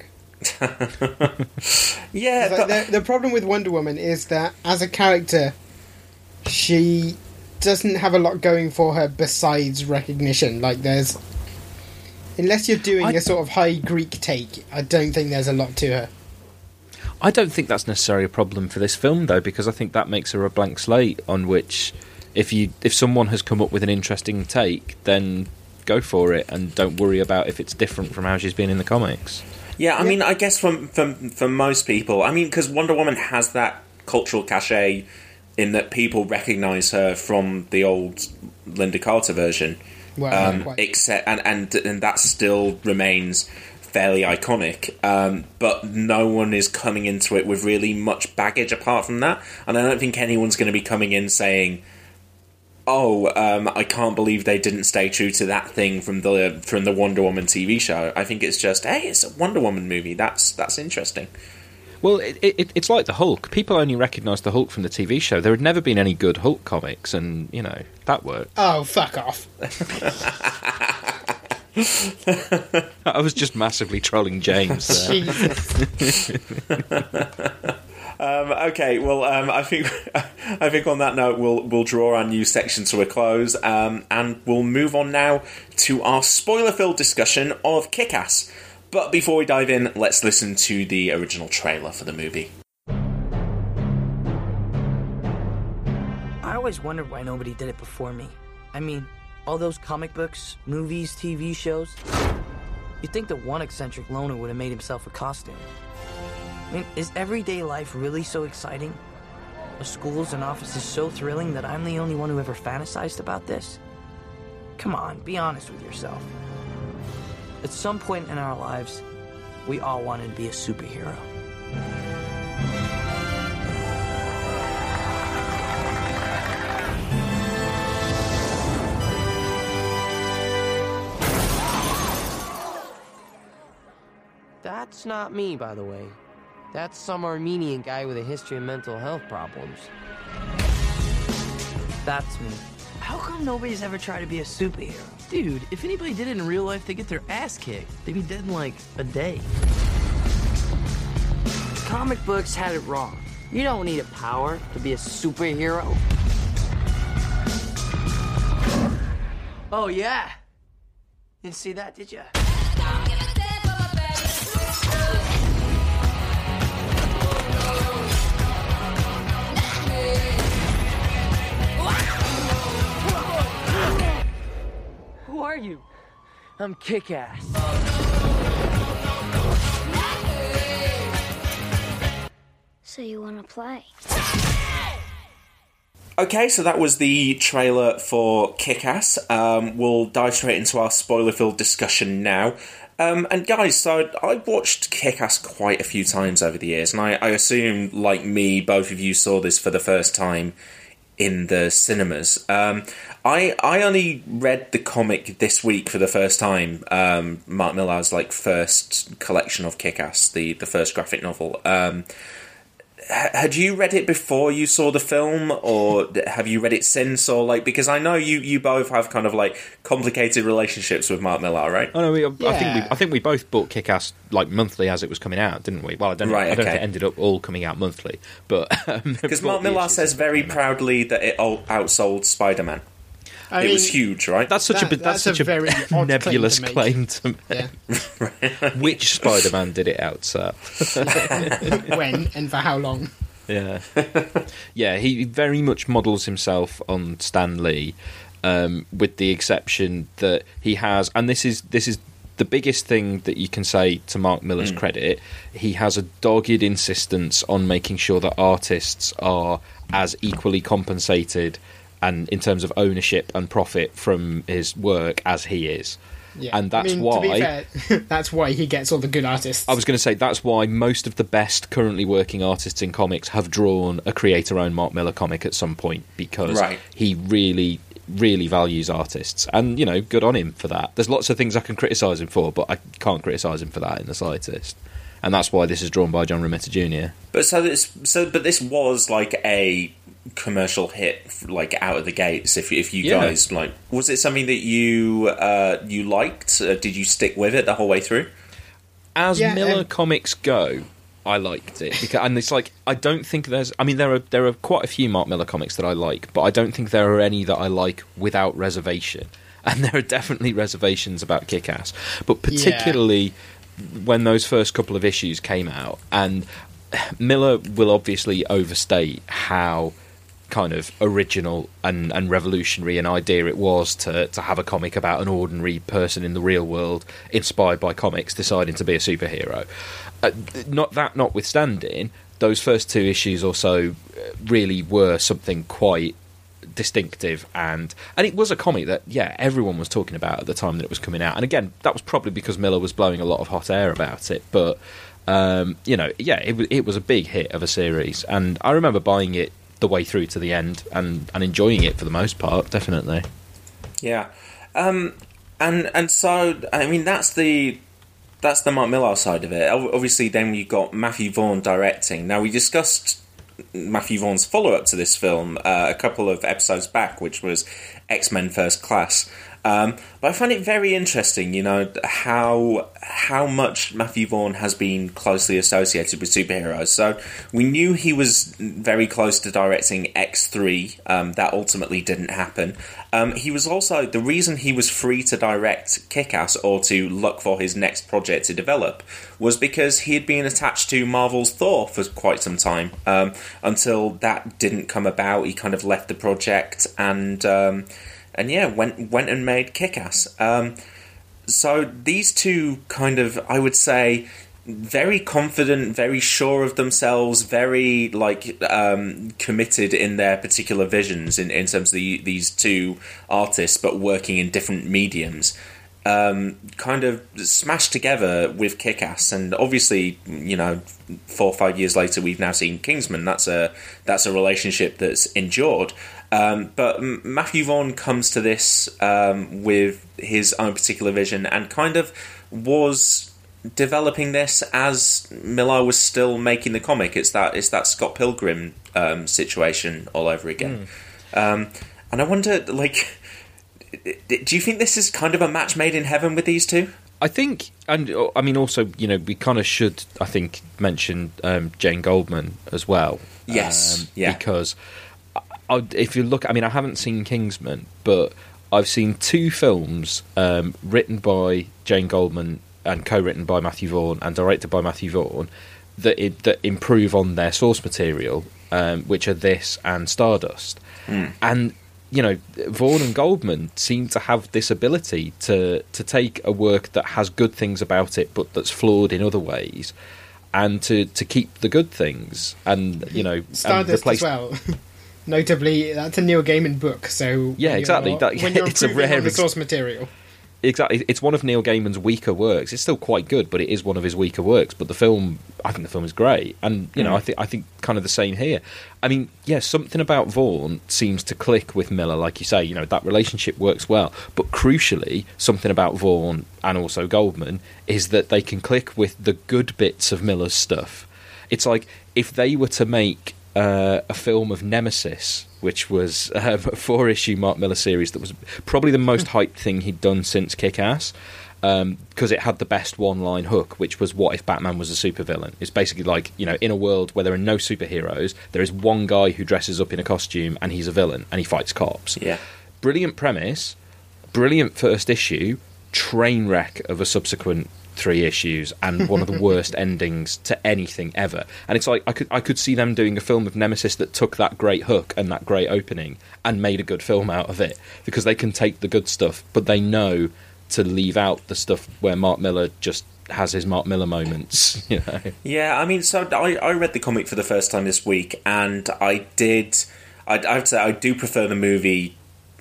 Yeah, like, but... the, the problem with Wonder Woman is that as a character, she doesn't have a lot going for her besides recognition. Like, there's... Unless you're doing I... a sort of high Greek take, I don't think there's a lot to her. I don't think that's necessarily a problem for this film, though, because I think that makes her a blank slate on which, if you if someone has come up with an interesting take, then go for it and don't worry about if it's different from how she's been in the comics. Yeah, I Yeah. mean, I guess for, for, for most people, I mean, because Wonder Woman has that cultural cachet in that people recognise her from the old Linda Carter version, Well, um, quite. except and, and and that still remains fairly iconic. Um, but no one is coming into it with really much baggage apart from that, and I don't think anyone's going to be coming in saying, "Oh, um, I can't believe they didn't stay true to that thing from the from the Wonder Woman T V show." I think it's just, hey, it's a Wonder Woman movie. That's that's interesting. Well, it, it, it's like the Hulk. People only recognise the Hulk from the T V show. There had never been any good Hulk comics, and, you know, that worked. Oh, fuck off. I was just massively trolling James there. Jesus. Um, okay, well, um, I think I think on that note, we'll we'll draw our news section to a close, um, and we'll move on now to our spoiler-filled discussion of Kick-Ass. But before we dive in, let's listen to the original trailer for the movie. I always wondered why nobody did it before me. I mean, all those comic books, movies, T V shows. You'd think that one eccentric loner would have made himself a costume. I mean, is everyday life really so exciting? Are schools and offices so thrilling that I'm the only one who ever fantasized about this? Come on, be honest with yourself. At some point in our lives, we all wanted to be a superhero. That's not me, by the way. That's some Armenian guy with a history of mental health problems. That's me. How come nobody's ever tried to be a superhero? Dude, if anybody did it in real life, they get their ass kicked. They'd be dead in like a day. Comic books had it wrong. You don't need a power to be a superhero. Oh, yeah? Didn't see that, did ya? Who are you? I'm Kick-Ass. So you want to play? Okay, so that was the trailer for Kick-Ass. Um, we'll dive straight into our spoiler-filled discussion now. Um, and guys, so I've watched Kick-Ass quite a few times over the years, and I, I assume, like me, both of you saw this for the first time in the cinemas. Um, I I only read the comic this week for the first time, um, Mark Millar's like first collection of Kick-Ass, the, the first graphic novel. Um, had you read it before you saw the film, or have you read it since, or like, because I know you, you both have kind of like complicated relationships with Mark Millar, right? Oh no, we, Yeah. I think we I think we both bought Kick-Ass like monthly as it was coming out, didn't we? Well, I don't Right, I don't okay. know if it ended up all coming out monthly, but Because Mark Millar says very proudly that it all outsold Spider-Man. I it mean, was huge, right? That's such That- a that's, that's such a a, very odd nebulous claim to make. claim to make. Yeah. Which Spider-Man did it outsell? When and for how long? Yeah, yeah. He very much models himself on Stan Lee, um, with the exception that he has, and this is this is the biggest thing that you can say to Mark Millar's Mm. credit. He has a dogged insistence on making sure that artists are as equally compensated, and in terms of ownership and profit from his work, as he is. Yeah. And that's I mean, why... To be fair, that's why he gets all the good artists. I was going to say, that's why most of the best currently working artists in comics have drawn a creator-owned Mark Millar comic at some point, because right. he really, really values artists. And, you know, good on him for that. There's lots of things I can criticise him for, but I can't criticise him for that in the slightest. And that's why this is drawn by John Romita Junior But so this, so but this was like a commercial hit, like out of the gates. If if you Yeah. guys like, was it something that you uh, you liked? Uh, did you stick with it the whole way through? As Yeah, Miller um, comics go, I liked it because, and it's like I don't think there's. I mean, there are there are quite a few Mark Millar comics that I like, but I don't think there are any that I like without reservation. And there are definitely reservations about Kick-Ass, but particularly when those first couple of issues came out, and Miller will obviously overstate how kind of original and, and revolutionary an idea it was to, to have a comic about an ordinary person in the real world inspired by comics deciding to be a superhero. Uh, not that notwithstanding, those first two issues or so really were something quite distinctive, and and it was a comic that yeah everyone was talking about at the time that it was coming out. And again, that was probably because Miller was blowing a lot of hot air about it, but um, you know, yeah, it was it was a big hit of a series, and I remember buying it the way through to the end and, and enjoying it for the most part, definitely. Yeah, um, and and so I mean that's the that's the Mark Millar side of it. Obviously, then you got Matthew Vaughn directing. Now we discussed Matthew Vaughn's follow-up to this film uh, a couple of episodes back, which was X-Men First Class. Um, but I find it very interesting, you know, how how much Matthew Vaughn has been closely associated with superheroes. So we knew he was very close to directing X three. Um, that ultimately didn't happen. Um, he was also, the reason he was free to direct Kick-Ass or to look for his next project to develop was because he had been attached to Marvel's Thor for quite some time. Um, until that didn't come about, he kind of left the project and... Um, And yeah, went went and made Kick-Ass. Um, so these two kind of, I would say, very confident, very sure of themselves, very like um, committed in their particular visions in, in terms of the, these two artists, but working in different mediums. Um, kind of smashed together with Kick-Ass, and obviously, you know, four or five years later, we've now seen Kingsman. That's a that's a relationship that's endured. Um, but Matthew Vaughn comes to this um, with his own particular vision, and kind of was developing this as Millar was still making the comic. It's that it's that Scott Pilgrim um, situation all over again. Mm. Um, and I wonder, like, do you think this is kind of a match made in heaven with these two? I think, and I mean, also, you know, we kind of should, I think, mention um, Jane Goldman as well. Yes, um, yeah. Because I, if you look, I mean, I haven't seen Kingsman, but I've seen two films um, written by Jane Goldman and co-written by Matthew Vaughn and directed by Matthew Vaughn that it, that improve on their source material, um, which are this and Stardust. Mm. And you know, Vaughn and Goldman seem to have this ability to to take a work that has good things about it, but that's flawed in other ways, and to, to keep the good things. And you know, Stardust and replace... as well. Notably, that's a Neil Gaiman book. So yeah, exactly. That, when you're it's a rare on the source material. Exactly, it's one of Neil Gaiman's weaker works. It's still quite good, but it is one of his weaker works. But the film, I think the film is great, and you know, mm. I think I think kind of the same here. I mean, yeah, something about Vaughn seems to click with Miller, like you say. You know, that relationship works well. But crucially, something about Vaughn and also Goldman is that they can click with the good bits of Miller's stuff. It's like if they were to make uh, a film of Nemesis, which was um, a four-issue Mark Millar series that was probably the most hyped thing he'd done since Kick-Ass, because um, it had the best one-line hook, which was, what if Batman was a supervillain? It's basically like, you know, in a world where there are no superheroes, there is one guy who dresses up in a costume and he's a villain and he fights cops. Yeah. Brilliant premise, brilliant first issue, train wreck of a subsequent three issues, and one of the worst endings to anything ever. And it's like I could I could see them doing a film of Nemesis that took that great hook and that great opening and made a good film out of it, because they can take the good stuff, but they know to leave out the stuff where Mark Millar just has his Mark Millar moments. You know. Yeah, I mean, so I I read the comic for the first time this week, and I did. I I would say I do prefer the movie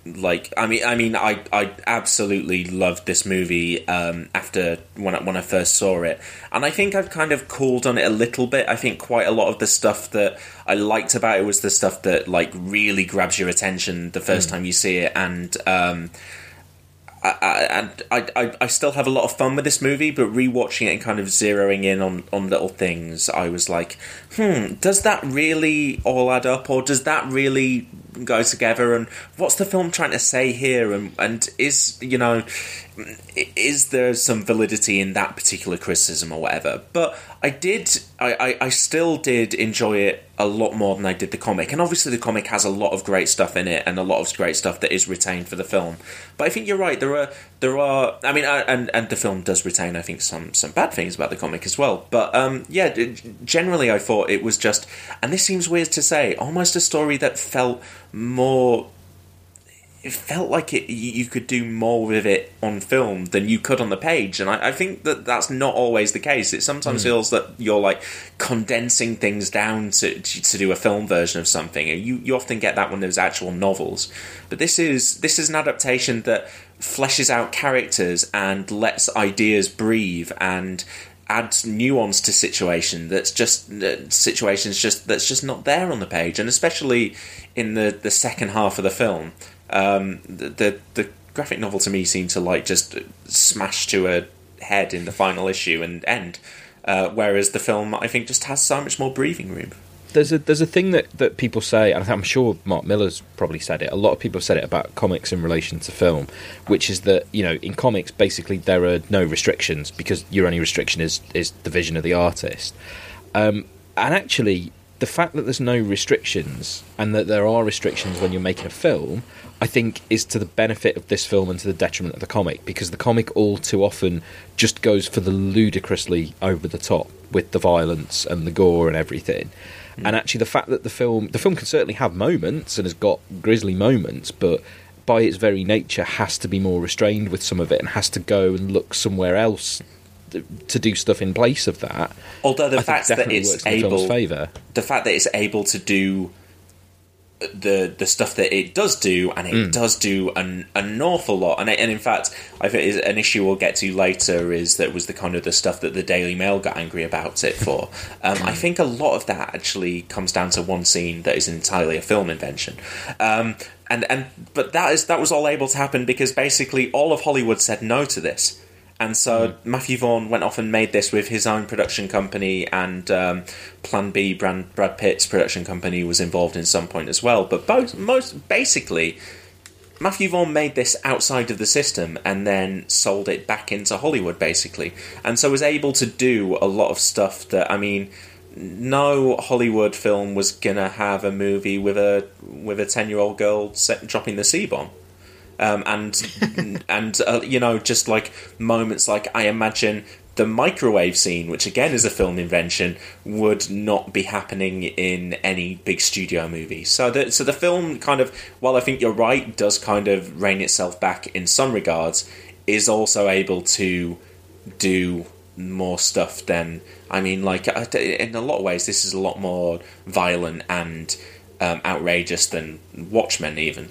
like I mean I mean I I absolutely loved this movie um, after when I, when I first saw it, and I think I've kind of cooled on it a little bit. I think quite a lot of the stuff that I liked about it was the stuff that like really grabs your attention the first mm. time you see it, and um, I, I, and I, I I still have a lot of fun with this movie, but rewatching it and kind of zeroing in on, on little things, I was like, hmm, does that really all add up, or does that really go together, and what's the film trying to say here, and and is, you know, is there some validity in that particular criticism or whatever? But I did, I, I, I still did enjoy it a lot more than I did the comic, and obviously the comic has a lot of great stuff in it, and a lot of great stuff that is retained for the film. But I think you're right, there are, there are, I mean, and, and the film does retain, I think, some, some bad things about the comic as well. But um, yeah, generally I thought it was just, and this seems weird to say, almost a story that felt more, it felt like it you could do more with it on film than you could on the page, and I, I think that that's not always the case. It sometimes mm. feels that you're like condensing things down to to do a film version of something, and you, you often get that when there's actual novels. But this is this is an adaptation that fleshes out characters and lets ideas breathe and adds nuance to situation that's just uh, situations just that's just not there on the page, and especially in the, the second half of the film. Um, the, the the graphic novel to me seemed to like just smash to a head in the final issue and end, uh, whereas the film I think just has so much more breathing room. There's a there's a thing that, that people say, and I'm sure Mark Miller's probably said it. A lot of people have said it about comics in relation to film, which is that, you know, in comics basically there are no restrictions because your only restriction is is the vision of the artist, um, and actually the fact that there's no restrictions and that there are restrictions when you're making a film, I think is to the benefit of this film and to the detriment of the comic, because the comic all too often just goes for the ludicrously over the top with the violence and the gore and everything. Mm. And actually the fact that the film the film can certainly have moments and has got grisly moments, but by its very nature has to be more restrained with some of it and has to go and look somewhere else to do stuff in place of that. Although the I fact that it's able, the, the fact that it's able to do the the stuff that it does do, and it mm. does do an, an awful lot, and and in fact, I think is an issue we'll get to later is that was the kind of the stuff that the Daily Mail got angry about it for. Um, I think a lot of that actually comes down to one scene that is entirely a film invention. Um, and and but that is that was all able to happen because basically all of Hollywood said no to this. And so mm. Matthew Vaughn went off and made this with his own production company, and um, Plan B, Brad, Brad Pitt's production company, was involved in some point as well. But both, most basically, Matthew Vaughn made this outside of the system and then sold it back into Hollywood, basically. And so was able to do a lot of stuff that, I mean, no Hollywood film was going to have a movie with a with a ten-year-old girl set, dropping the C-bomb. Um, and and uh, you know, just like moments like I imagine the microwave scene, which again is a film invention, would not be happening in any big studio movie. So the so the film kind of, while I think you're right, does kind of rein itself back in some regards, is also able to do more stuff than, I mean, like in a lot of ways, this is a lot more violent and um, outrageous than Watchmen even.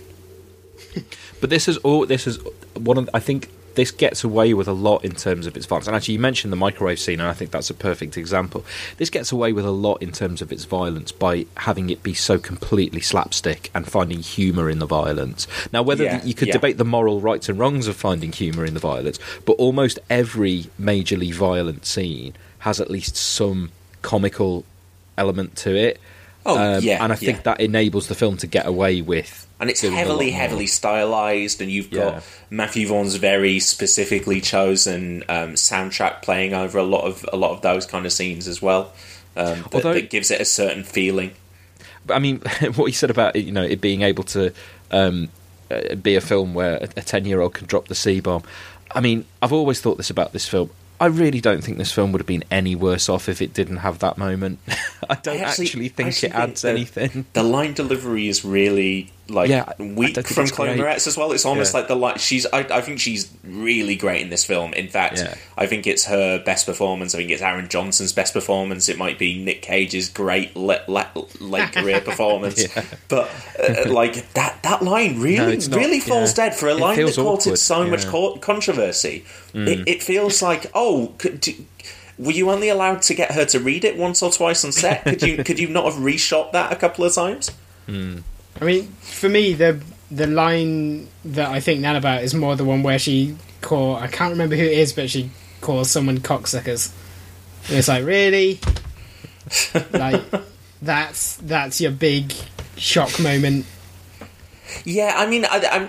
But this is all. This is one of. I think this gets away with a lot in terms of its violence. And actually, you mentioned the microwave scene, and I think that's a perfect example. This gets away with a lot in terms of its violence by having it be so completely slapstick and finding humour in the violence. Now, whether yeah, the, you could yeah. debate the moral rights and wrongs of finding humour in the violence, but almost every majorly violent scene has at least some comical element to it. Oh, um, yeah, and I think yeah. that enables the film to get away with. And it's heavily, heavily stylized, and you've got Yeah. Matthew Vaughn's very specifically chosen um, soundtrack playing over a lot of a lot of those kind of scenes as well. Um, that, Although- that gives it a certain feeling. But I mean, what you said about it, you know, it being able to um, uh, be a film where a ten-year-old can drop the C-bomb. I mean, I've always thought this about this film. I really don't think this film would have been any worse off if it didn't have that moment. I don't I actually, actually think I actually it adds think the, anything. The line delivery is really like Yeah, I- I weak don't think from it's Chloe great. Moretz as well. It's almost Yeah. like the like she's. I, I think she's really great in this film. In fact, Yeah. I think it's her best performance. I think it's Aaron Johnson's best performance. It might be Nick Cage's great le- le- late career performance. Yeah. But uh, like that that line really No, it's not- really falls yeah. dead for a It line that feels courted awkward, so much yeah. co- controversy. Mm. It, it feels like oh. Could, do, were you only allowed to get her to read it once or twice on set? Could you could you not have reshot that a couple of times? Mm. I mean, for me, the the line that I think now about is more the one where she call I can't remember who it is, but she calls someone cocksuckers. And it's like, really? Like that's that's your big shock moment. Yeah, I mean, I, I'm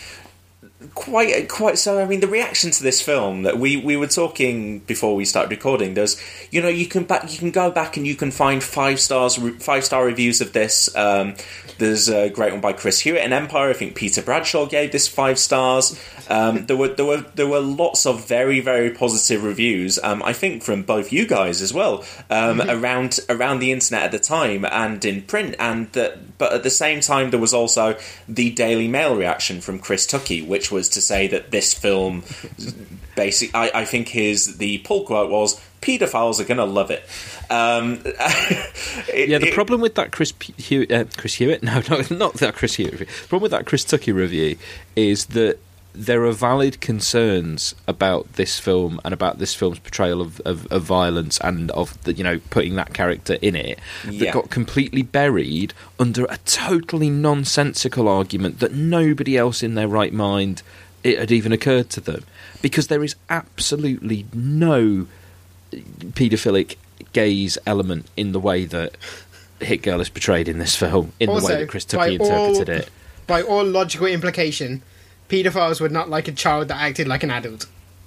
quite quite so. I mean, the reaction to this film that we, we were talking before we started recording. There's, you know, you can back you can go back and you can find five stars five star reviews of this. Um, there's a great one by Chris Hewitt in Empire. I think Peter Bradshaw gave this five stars. Um, there were there were there were lots of very very positive reviews. Um, I think from both you guys as well um, mm-hmm. around around the internet at the time and in print. And that, but at the same time, there was also the Daily Mail reaction from Chris Tuckey, which was to say that this film, basic, I, I think his the pull quote was, "Pedophiles are going to love it." Um, it yeah, the it, problem with that Chris P- Hewitt, uh, Chris Hewitt, no, not, not that Chris Hewitt. The problem with that Chris Tuckey review is that there are valid concerns about this film and about this film's portrayal of, of, of violence and of the, you know, putting that character in it that Yeah. got completely buried under a totally nonsensical argument that nobody else in their right mind it had even occurred to them, because there is absolutely no paedophilic gaze element in the way that Hit Girl is portrayed in this film, in Also, the way that Chris by Tuckey interpreted all- it. By all logical implication, paedophiles would not like a child that acted like an adult.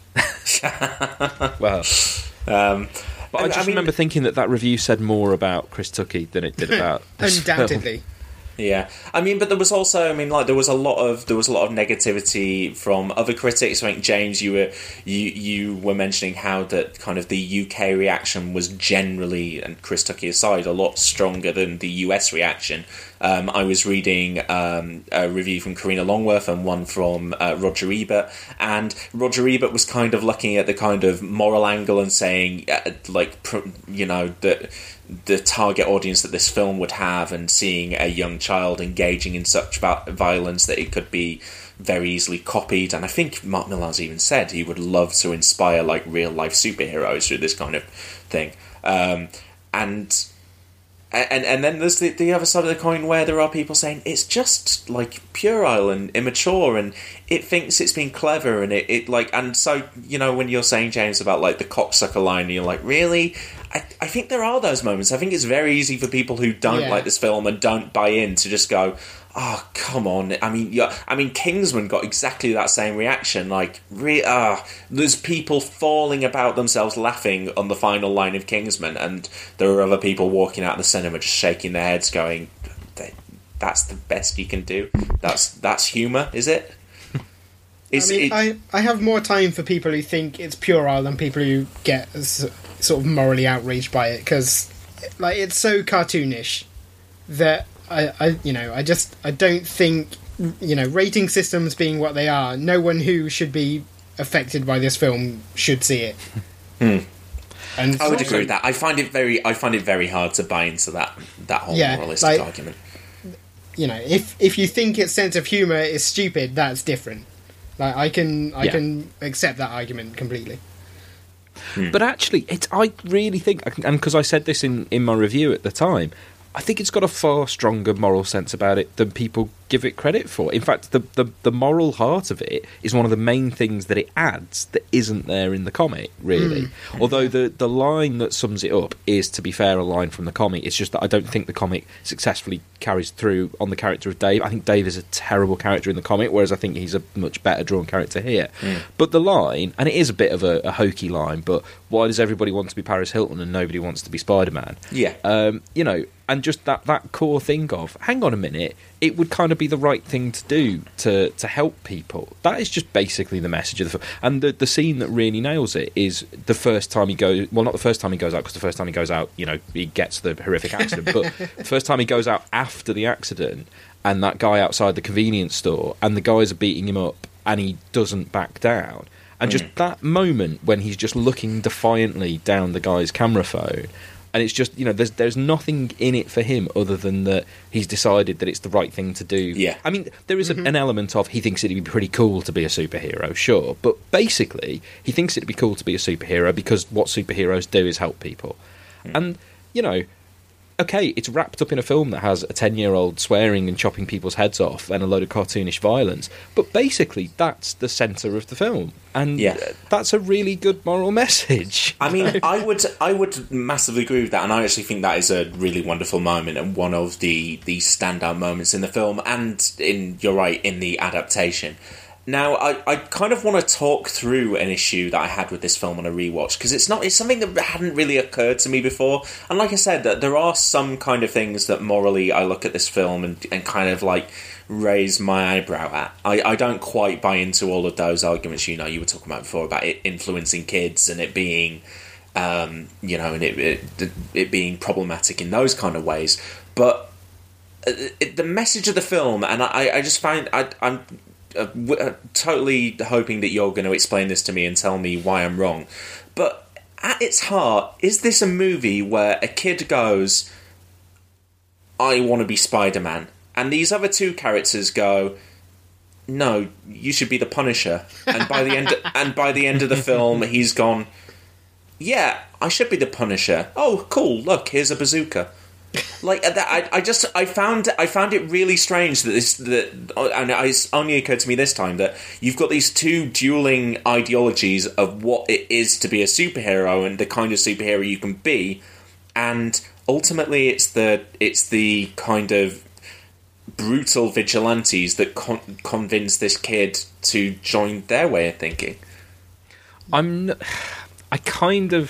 Well, um, but I, I just mean- remember thinking that that review said more about Chris Tuckey than it did about this Undoubtedly. film. Yeah, I mean, but there was also, I mean, like there was a lot of there was a lot of negativity from other critics. I think James, you were you you were mentioning how that kind of the U K reaction was generally, and Chris Tuckey aside, a lot stronger than the U S reaction. Um, I was reading um, a review from Karina Longworth and one from uh, Roger Ebert, and Roger Ebert was kind of looking at the kind of moral angle and saying, uh, like, pr- you know, that the target audience that this film would have, and seeing a young child engaging in such va- violence that it could be very easily copied. And I think Mark Millar's even said he would love to inspire like real life superheroes through this kind of thing. Um, and and and then there's the, the other side of the coin where there are people saying it's just like puerile and immature, and it thinks it's been clever, and it, it like, and so, you know, when you're saying, James, about like the cocksucker line, you're like, really? I, I think there are those moments. I think it's very easy for people who don't Yeah. like this film and don't buy in to just go, oh, come on. I mean, yeah, I mean, Kingsman got exactly that same reaction. Like, re- uh, there's people falling about themselves laughing on the final line of Kingsman, and there are other people walking out of the cinema just shaking their heads going, that's the best you can do? That's that's humour, is it? It's, I mean, it I, I have more time for people who think it's puerile than people who get s- sort of morally outraged by it, because like it's so cartoonish that I, I you know I just I don't think, you know, rating systems being what they are, no one who should be affected by this film should see it. Hmm. And I would also- agree with that. I find it very, I find it very hard to buy into that that whole Yeah, moralistic like- argument. You know, if if you think its sense of humour is stupid, that's different. Like I can I Yeah. can accept that argument completely. But actually, it's, I really think, and because I said this in, in my review at the time, I think it's got a far stronger moral sense about it than people give it credit for. In fact, the, the, the moral heart of it is one of the main things that it adds that isn't there in the comic, really. Mm. Although the, the line that sums it up is, to be fair, a line from the comic. It's just that I don't think the comic successfully carries through on the character of Dave. I think Dave is a terrible character in the comic, whereas I think he's a much better drawn character here. Mm. But the line, and it is a bit of a, a hokey line, but why does everybody want to be Paris Hilton and nobody wants to be Spider-Man? Yeah. Um, you know, and just that, that core thing of, hang on a minute, it would kind of be the right thing to do to, to help people. That is just basically the message of the film. And the, the scene that really nails it is the first time he goes... Well, not the first time he goes out, because the first time he goes out, you know, he gets the horrific accident. But the first time he goes out after the accident, and that guy outside the convenience store, and the guys are beating him up, and he doesn't back down. And just that moment when he's just looking defiantly down the guy's camera phone, and it's just, you know, there's there's nothing in it for him other than that he's decided that it's the right thing to do. Yeah. I mean, there is a, an element of he thinks it'd be pretty cool to be a superhero, sure, but basically he thinks it'd be cool to be a superhero because what superheroes do is help people. Mm. And, you know, okay, it's wrapped up in a film that has a ten-year-old swearing and chopping people's heads off and a load of cartoonish violence, but basically that's the centre of the film, and yeah. that's a really good moral message. I mean, I would I would massively agree with that, and I actually think that is a really wonderful moment and one of the, the standout moments in the film, and in you're right, in the adaptation. Now, I, I kind of want to talk through an issue that I had with this film on a rewatch, because it's not it's something that hadn't really occurred to me before. And like I said, that there are some kind of things that morally I look at this film and, and kind of like raise my eyebrow at. I, I don't quite buy into all of those arguments, you know, you were talking about before about it influencing kids and it being, um, you know, and it, it, it being problematic in those kind of ways. But it, the message of the film, and I, I just find I, I'm... Uh, w- uh, totally hoping that you're going to explain this to me and tell me why I'm wrong. But at its heart, is this a movie where a kid goes, I want to be Spider-Man, and these other two characters go, no, you should be the Punisher, and by the end and by the end of the film, he's gone, yeah, I should be the Punisher. Oh, cool! Look, here's a bazooka. Like that, I, I just I found I found it really strange that this that and it only occurred to me this time that you've got these two dueling ideologies of what it is to be a superhero and the kind of superhero you can be, and ultimately it's the it's the kind of brutal vigilantes that con- convince this kid to join their way of thinking. I'm I kind of.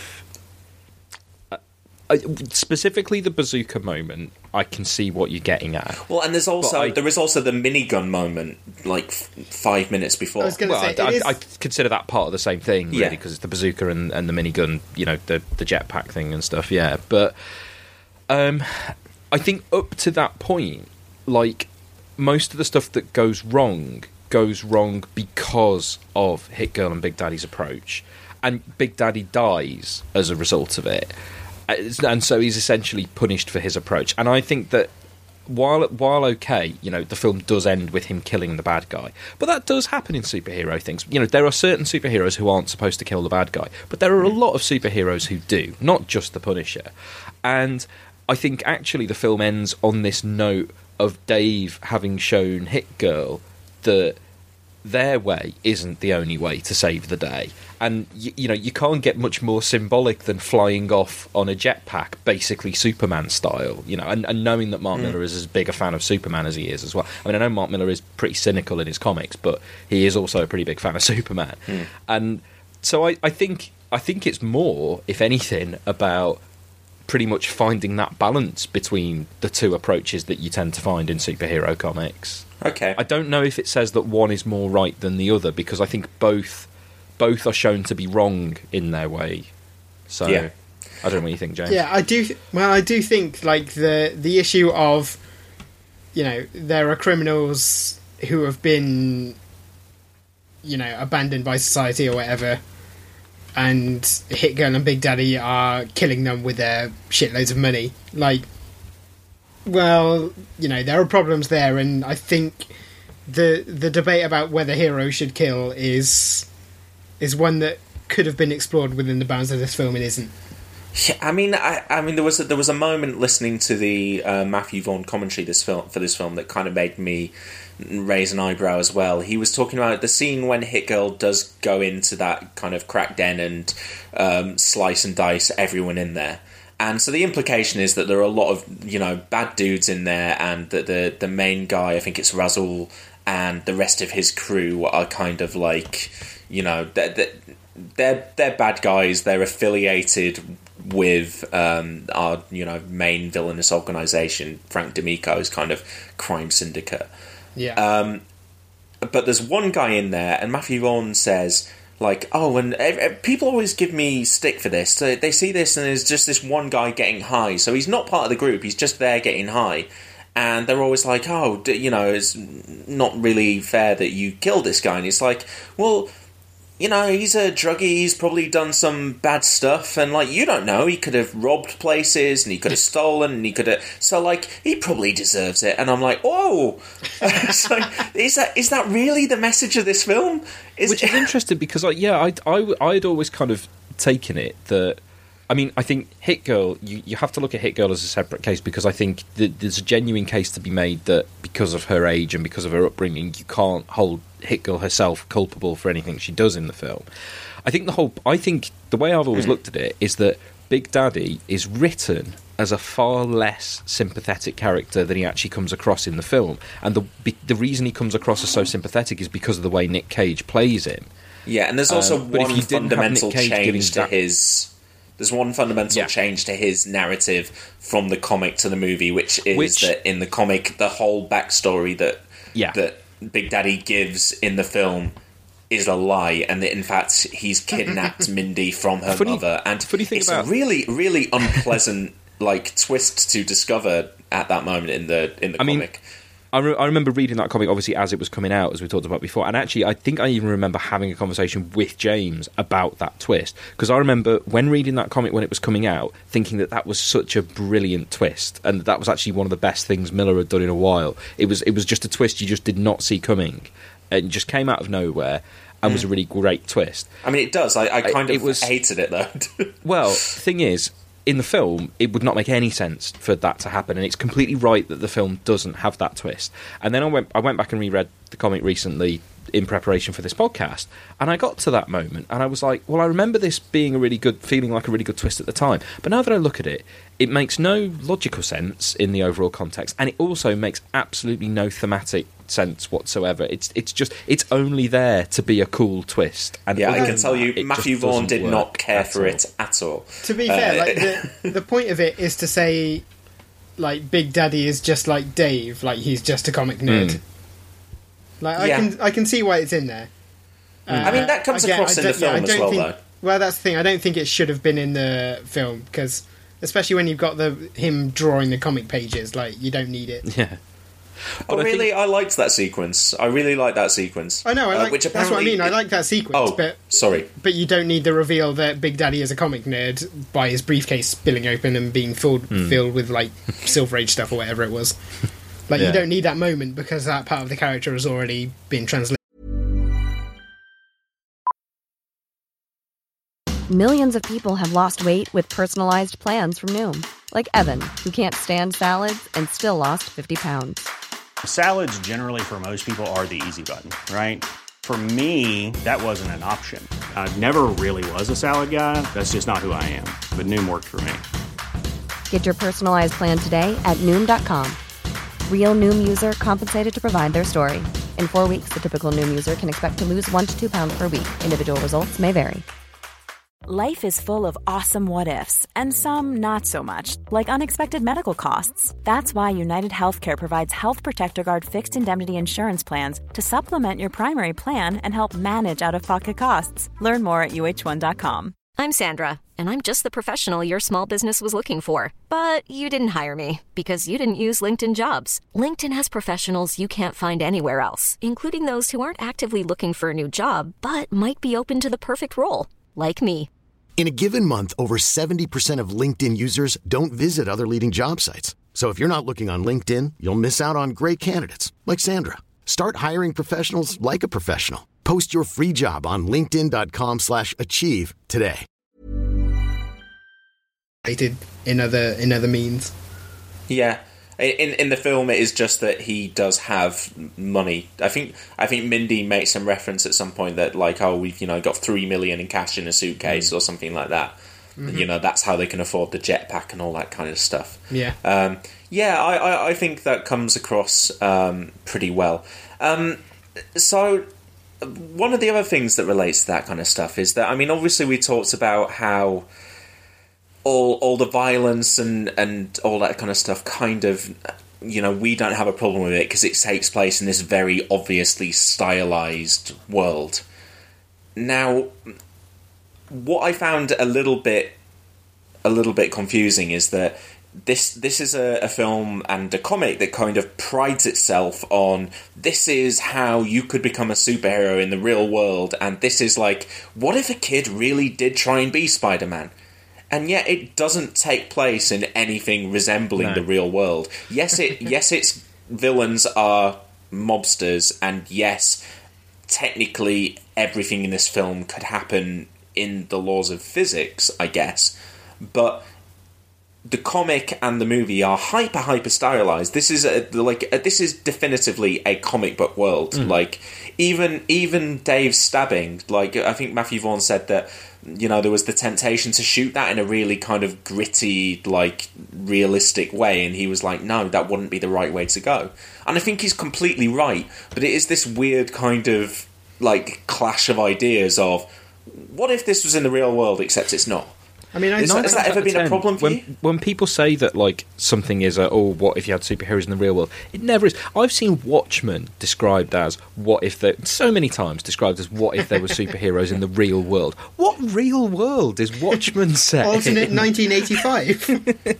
I, specifically the bazooka moment, I can see what you're getting at. Well, and there's also I, there is also the minigun moment, like f- five minutes before. I was going to well, say, I, is... I, I consider that part of the same thing, really, yeah. because it's the bazooka and, and the minigun, you know, the the jetpack thing and stuff. Yeah, but um, I think up to that point, like most of the stuff that goes wrong goes wrong because of Hit Girl and Big Daddy's approach, and Big Daddy dies as a result of it. And so he's essentially punished for his approach. And I think that while while okay, you know, the film does end with him killing the bad guy, but that does happen in superhero things. You know, there are certain superheroes who aren't supposed to kill the bad guy, but there are a lot of superheroes who do, not just the Punisher. And I think actually the film ends on this note of Dave having shown Hit Girl that their way isn't the only way to save the day. And, you, you know, you can't get much more symbolic than flying off on a jetpack, basically Superman style, you know, and, and knowing that Mark mm. Millar is as big a fan of Superman as he is as well. I mean, I know Mark Millar is pretty cynical in his comics, but he is also a pretty big fan of Superman. Mm. And so I, I think I think it's more, if anything, about pretty much finding that balance between the two approaches that you tend to find in superhero comics. Okay. I don't know if it says that one is more right than the other, because I think both both are shown to be wrong in their way. So yeah. I don't know what you think, James. Yeah, I do. Th- well, I do think like the the issue of, you know, there are criminals who have been, you know, abandoned by society or whatever, and Hit Girl and Big Daddy are killing them with their shitloads of money. Like, well, you know, there are problems there, and I think the the debate about whether heroes should kill is is one that could have been explored within the bounds of this film and isn't. Yeah, I mean, I, I mean, there was a, there was a moment listening to the uh, Matthew Vaughn commentary this film for this film that kind of made me raise an eyebrow as well. He was talking about the scene when Hit Girl does go into that kind of crack den and um, slice and dice everyone in there. And so the implication is that there are a lot of, you know, bad dudes in there, and that the the main guy, I think it's Rasul, and the rest of his crew are kind of like, you know, they're they're, they're bad guys. They're affiliated with um, our, you know, main villainous organisation, Frank D'Amico's kind of crime syndicate. Yeah. Um, but there's one guy in there, and Matthew Vaughn says, like, oh, and uh, people always give me stick for this. So they see this, and there's just this one guy getting high. So he's not part of the group. He's just there getting high. and they're always like, oh, d- you know, it's not really fair that you killed this guy. And it's like, well, you know, he's a druggie, he's probably done some bad stuff, and, like, you don't know, he could have robbed places, and he could have stolen, and he could have... So, like, he probably deserves it. And I'm like, oh! So, is that is that really the message of this film? Is Which is interesting, because, like, yeah, I, I, I'd always kind of taken it that... I mean, I think Hit Girl, you, you have to look at Hit Girl as a separate case, because I think that there's a genuine case to be made that because of her age and because of her upbringing, you can't hold Hit Girl herself culpable for anything she does in the film. I think the whole... I think the way I've always mm. looked at it is that Big Daddy is written as a far less sympathetic character than he actually comes across in the film. And the the reason he comes across as so sympathetic is because of the way Nick Cage plays him. Yeah, and there's also um, one fundamental change to his... There's one fundamental yeah. change to his narrative from the comic to the movie, which is which, that in the comic, the whole backstory that yeah. that Big Daddy gives in the film is a lie, and that in fact he's kidnapped Mindy from her funny, mother. And funny thing it's about... a really, really unpleasant like twist to discover at that moment in the in the I comic. Mean, I, re- I remember reading that comic, obviously, as it was coming out, as we talked about before. And actually, I think I even remember having a conversation with James about that twist. Because I remember, when reading that comic when it was coming out, thinking that that was such a brilliant twist. And that was actually one of the best things Miller had done in a while. It was, it was just a twist you just did not see coming. And just came out of nowhere. And mm. was a really great twist. I mean, it does. I, I kind it, of it was, hated it, though. Well, the thing is... in the film, it would not make any sense for that to happen, and it's completely right that the film doesn't have that twist. And then I went, I went back and reread the comic recently in preparation for this podcast, and I got to that moment, and I was like, well, I remember this being a really good, feeling like a really good twist at the time. But now that I look at it, it makes no logical sense in the overall context, and it also makes absolutely no thematic sense whatsoever. It's it's just it's only there to be a cool twist. And yeah, I can tell you, Matthew Vaughn did not care for all. it at all. To be uh, fair, like the the point of it is to say, like, Big Daddy is just like Dave, like he's just a comic nerd. Mm. Like I yeah. can I can see why it's in there. Uh, I mean, that comes again, across in the film yeah, as well, think, though. Well, that's the thing. I don't think it should have been in the film because, especially when you've got the him drawing the comic pages, like you don't need it. Yeah. Oh, really? I, I liked that sequence. I really liked that sequence. I know. I like, uh, which that's what I mean. I like that sequence. Oh, but, sorry. But you don't need the reveal that Big Daddy is a comic nerd by his briefcase spilling open and being filled mm. filled with like Silver Age stuff or whatever it was. Like yeah. you don't need that moment because that part of the character has already been translated. Millions of people have lost weight with personalized plans from Noom. Like Evan, who can't stand salads and still lost fifty pounds. Salads generally for most people are the easy button, right? For me, that wasn't an option. I never really was a salad guy. That's just not who I am. But Noom worked for me. Get your personalized plan today at Noom dot com. Real Noom user compensated to provide their story. In four weeks, the typical Noom user can expect to lose one to two pounds per week. Individual results may vary. Life is full of awesome what-ifs, and some not so much, like unexpected medical costs. That's why United Healthcare provides Health Protector Guard fixed indemnity insurance plans to supplement your primary plan and help manage out-of-pocket costs. Learn more at U H one dot com. I'm Sandra, and I'm just the professional your small business was looking for. But you didn't hire me, because you didn't use LinkedIn Jobs. LinkedIn has professionals you can't find anywhere else, including those who aren't actively looking for a new job, but might be open to the perfect role, like me. In a given month, over seventy percent of LinkedIn users don't visit other leading job sites. So if you're not looking on LinkedIn, you'll miss out on great candidates like Sandra. Start hiring professionals like a professional. Post your free job on linkedin dot com slash achieve today. In other in other means. Yeah. In in the film, it is just that he does have money. I think I think Mindy makes some reference at some point that, like, oh, we've you know got three million in cash in a suitcase mm. or something like that. Mm-hmm. You know, that's how they can afford the jetpack and all that kind of stuff. Yeah, um, yeah. I, I, I think that comes across um, pretty well. Um, so, one of the other things that relates to that kind of stuff is that, I mean, obviously we talked about how all all the violence and, and all that kind of stuff kind of, you know, we don't have a problem with it because it takes place in this very obviously stylized world. Now, what I found a little bit a little bit confusing is that this this is a, a film and a comic that kind of prides itself on this is how you could become a superhero in the real world, and this is like, what if a kid really did try and be Spider-Man? And yet it doesn't take place in anything resembling No. the real world. Yes, it yes, its villains are mobsters, and yes, technically everything in this film could happen in the laws of physics, I guess. But the comic and the movie are hyper hyper stylized. This is a, like a, this is definitively a comic book world. Mm. Like even even Dave's stabbing. Like I think Matthew Vaughn said that, you know, there was the temptation to shoot that in a really kind of gritty, like realistic way, and he was like, no, that wouldn't be the right way to go. And I think he's completely right. But it is this weird kind of like clash of ideas of what if this was in the real world except it's not. I mean, I Is that- has that ever been a problem for when, you? When people say that, like, something is a, oh, what if you had superheroes in the real world? It never is. I've seen Watchmen described as, what if there... So many times described as, what if there were superheroes in the real world? What real world is Watchmen set Alternate in? nineteen eighty-five.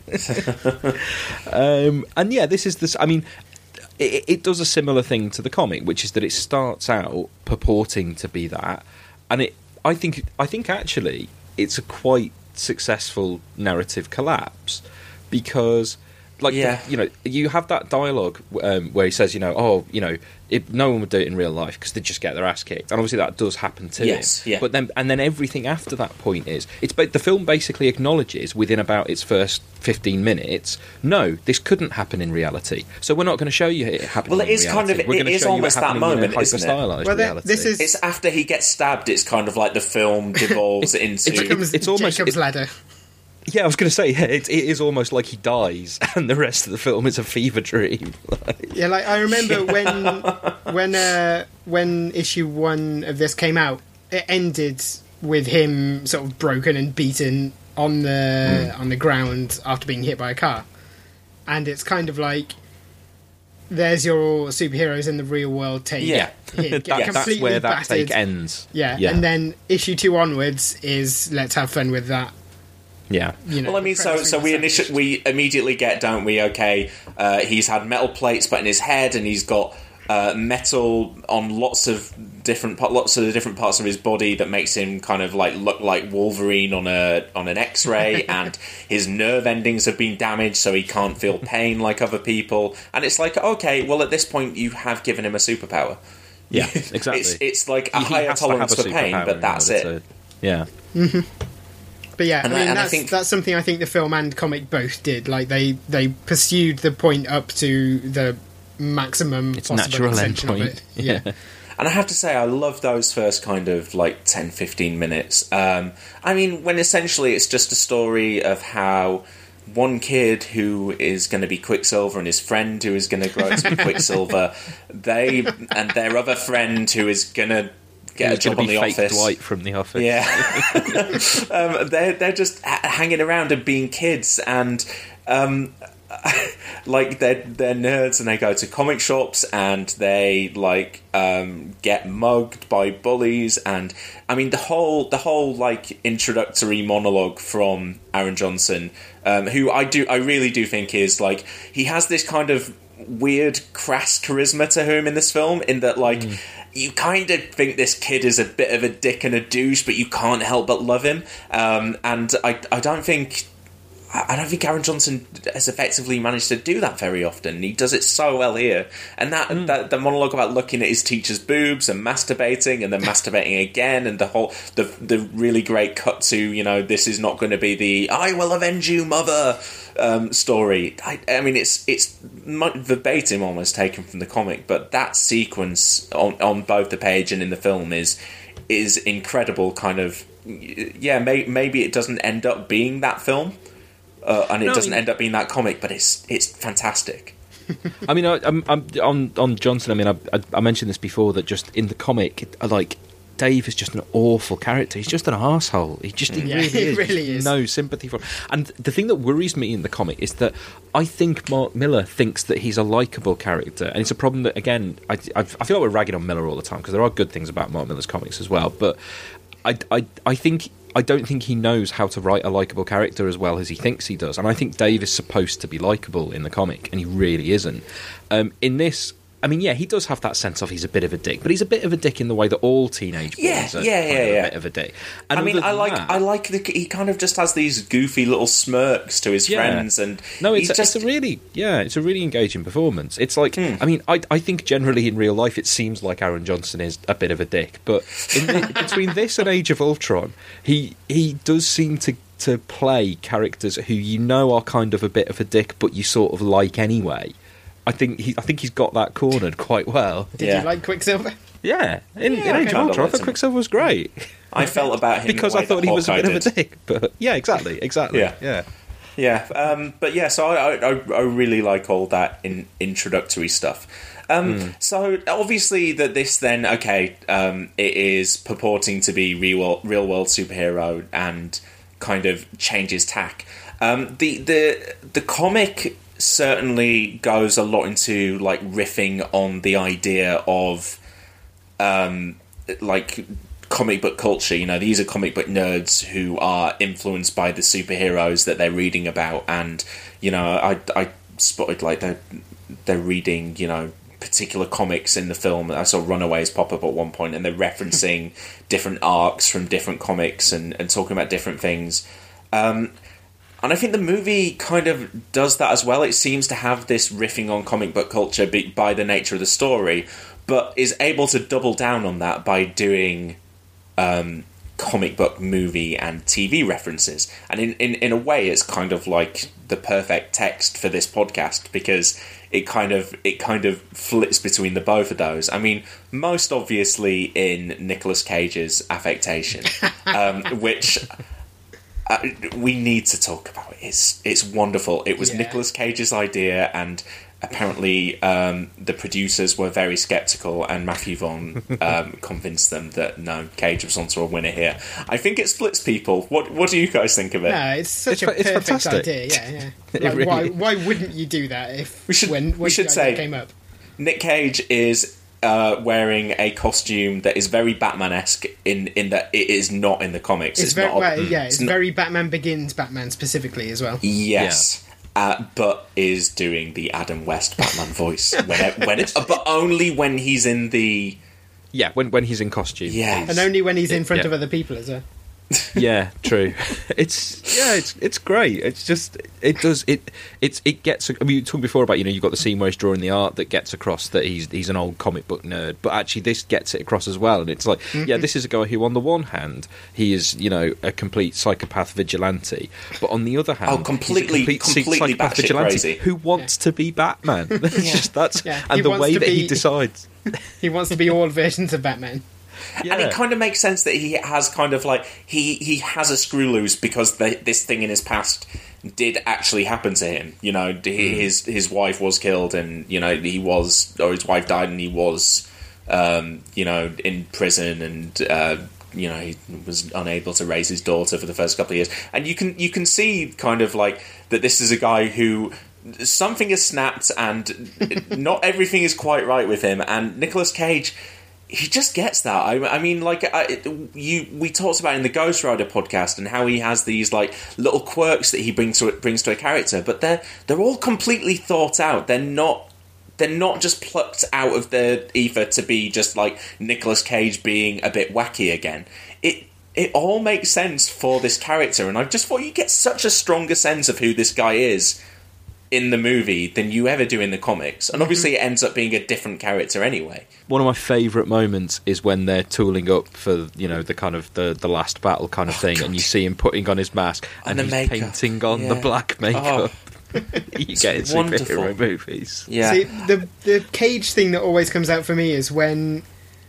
um, and yeah, this is this. I mean, it, it does a similar thing to the comic, which is that it starts out purporting to be that, and it. I think. I think actually, it's a quite successful narrative collapse because, like, Yeah. the, you know, you have that dialogue um, where he says, you know, oh, you know, it, no one would do it in real life because they just get their ass kicked, and obviously that does happen to Yes, him. yeah. But then, and then everything after that point is it's. But the film basically acknowledges within about its first fifteen minutes, no, this couldn't happen in reality. So we're not going to show you it happening. Well, it in is reality. kind of We're it gonna is show you almost it that happening in a moment, isn't it? hyper-stylized Well, that- reality. this is- It's after he gets stabbed. It's kind of like the film devolves into. It becomes it's almost- Jacob's it- Ladder. Yeah, I was going to say, yeah, it, it is almost like he dies, and the rest of the film is a fever dream. Like- Yeah, like I remember when when uh, when issue one of this came out, it ended with him sort of broken and beaten on the Mm. on the ground after being hit by a car, and it's kind of like, there's your superheroes in the real world take. Yeah, Here, get That- that's completely where that battered. take ends. Yeah, Yeah. and then issue two onwards is let's have fun with that. Yeah. You know, Well, I mean, so so we initially we immediately get, don't we? Okay, uh, he's had metal plates put in his head, and he's got uh, metal on lots of different pa- lots of the different parts of his body that makes him kind of like look like Wolverine on a on an X-ray, and his nerve endings have been damaged, so he can't feel pain like other people. And it's like, okay, well, at this point, you have given him a superpower. Yeah, exactly. It's it's like a He higher has to have tolerance a for pain, superpower but in that's order it. to- yeah. hmm But yeah, And I I- mean and I that's think- that's something I think the film and comic both did. Like they they pursued the point up to the maximum It's possible natural extension of endpoint. it. Yeah. And I have to say, I love those first kind of like ten, fifteen minutes. Um, I mean, when essentially it's just a story of how one kid who is going to be Quicksilver and his friend who is going to grow up to be Quicksilver, they and their other friend who is going to get Who's a job gonna on be the fake office. Dwight from The Office. Yeah, um, they're they're just h- hanging around and being kids, and um, like they're they're nerds, and they go to comic shops and they like um, get mugged by bullies, and I mean the whole the whole like introductory monologue from Aaron Johnson, um, who I do I really do think is like he has this kind of weird crass charisma to him in this film, in that like. Mm. You kind of think this kid is a bit of a dick and a douche, but you can't help but love him. Um, and I, I don't think, I don't think Aaron Johnson has effectively managed to do that very often. He does it so well here, and that, mm. that the monologue about looking at his teacher's boobs and masturbating, and then masturbating again, and the whole the the really great cut to, you know, this is not going to be the "I will avenge you, mother" um, story. I, I mean, it's it's verbatim almost taken from the comic, but that sequence on on both the page and in the film is is incredible. Kind of, yeah, may, maybe it doesn't end up being that film. Uh, and it no, doesn't I mean, end up being that comic, but it's it's fantastic. I mean, I, I'm, I'm on on Johnson. I mean, I, I, I mentioned this before, that just in the comic, like Dave is just an awful character. He's just an arsehole. He just he yeah, really, he is. really is. No sympathy for him. And the thing that worries me in the comic is that I think Mark Miller thinks that he's a likeable character, and it's a problem that, again, I, I, I feel like we're ragging on Miller all the time, because there are good things about Mark Miller's comics as well. But I, I, I think. I don't think he knows how to write a likeable character as well as he thinks he does. And I think Dave is supposed to be likeable in the comic, and he really isn't. Um, in this, I mean, yeah, he does have that sense of he's a bit of a dick, but he's a bit of a dick in the way that all teenage boys yeah, are yeah, kind yeah, of yeah. a bit of a dick. And I mean, I like, that, I like the, he kind of just has these goofy little smirks to his yeah. friends, and no, it's he's a, just it's a really, yeah, it's a really engaging performance. It's like, Hmm. I mean, I, I think generally in real life it seems like Aaron Johnson is a bit of a dick, but in the, between this and Age of Ultron, he he does seem to to play characters who you know are kind of a bit of a dick, but you sort of like anyway. I think he, I think he's got that cornered quite well. Did Yeah. you like Quicksilver? Yeah, in, Yeah, in I Age of kinda Ultron, I liked thought him. Quicksilver was great. I felt about him because the way I thought that he was a Hawkeye bit of a did. dick. But yeah, exactly, exactly. Yeah. yeah. Yeah, um, but yeah, so I, I, I really like all that in, introductory stuff. Um, Mm. So obviously that this then, okay, um, it is purporting to be real, real world superhero and kind of changes tack. Um, the the the comic certainly goes a lot into like riffing on the idea of um, like comic book culture. You know, these are comic book nerds who are influenced by the superheroes that they're reading about, and you know, I I spotted like they're they're reading, you know, particular comics in the film. I saw Runaways pop up at one point, and they're referencing different arcs from different comics and, and talking about different things. Um, and I think the movie kind of does that as well. It seems to have this riffing on comic book culture be- by the nature of the story, but is able to double down on that by doing um, comic book, movie, and T V references. And in, in, in a way, it's kind of like the perfect text for this podcast, because it kind of it kind of flips between the both of those. I mean, most obviously in Nicolas Cage's affectation, um, which uh, we need to talk about. It's it's wonderful. It was Yeah. Nicolas Cage's idea, and apparently um, the producers were very sceptical, and Matthew Vaughn um, convinced them that no, Cage was onto a winner here. I think it splits people. What what do you guys think of it? No, it's such It's a fa- it's perfect fantastic. idea. Yeah, yeah. It Like, really why is. why wouldn't you do that if We should- when, when we should the say- idea came up? Nick Cage is uh, wearing a costume that is very Batman-esque in, in that it is not in the comics. It's, It's, very not. A, well, yeah, it's, not- very Batman Begins Batman specifically as well. Yes. Uh, but is doing the Adam West Batman voice when, when it, but only when he's in the Yeah, when when he's in costume. Yeah. he's- And only when he's in front yeah. of other people as well. Yeah, true. It's yeah, it's it's great. It's just it does it it's it gets. I mean, you talked before about, you know, you've got the scene where he's drawing the art that gets across that he's he's an old comic book nerd, but actually this gets it across as well. And it's like, Mm-hmm. yeah, this is a guy who, on the one hand, he is, you know, a complete psychopath vigilante, but on the other hand, Oh, completely- he's a complete completely psychopath batshit vigilante crazy. who wants to be Batman. That's Yeah. just that's Yeah, and he the wants way to that he be- decides. He wants to be all versions of Batman. Yeah. And it kind of makes sense that he has kind of like he he has a screw loose because the, this thing in his past did actually happen to him. You know, he, his his wife was killed, and you know he was, or his wife died, and he was, um, you know, in prison, and uh, you know he was unable to raise his daughter for the first couple of years. And you can you can see kind of like that this is a guy who something has snapped, and not everything is quite right with him. And Nicolas Cage, he just gets that. I, I mean, like I, you, we talked about in the Ghost Rider podcast, and how he has these like little quirks that he brings to brings to a character, but they're they're all completely thought out. They're not they're not just plucked out of the ether to be just like Nicolas Cage being a bit wacky again. It it all makes sense for this character, and I just thought you get such a stronger sense of who this guy is in the movie than you ever do in the comics. And obviously it ends up being a different character anyway. One of my favourite moments is when they're tooling up for, you know, the kind of the, the last battle kind of Oh, thing, God. and you see him putting on his mask and, And the he's makeup. painting on Yeah. the black makeup. You get in wonderful. superhero movies. Yeah. See, the the Cage thing that always comes out for me is when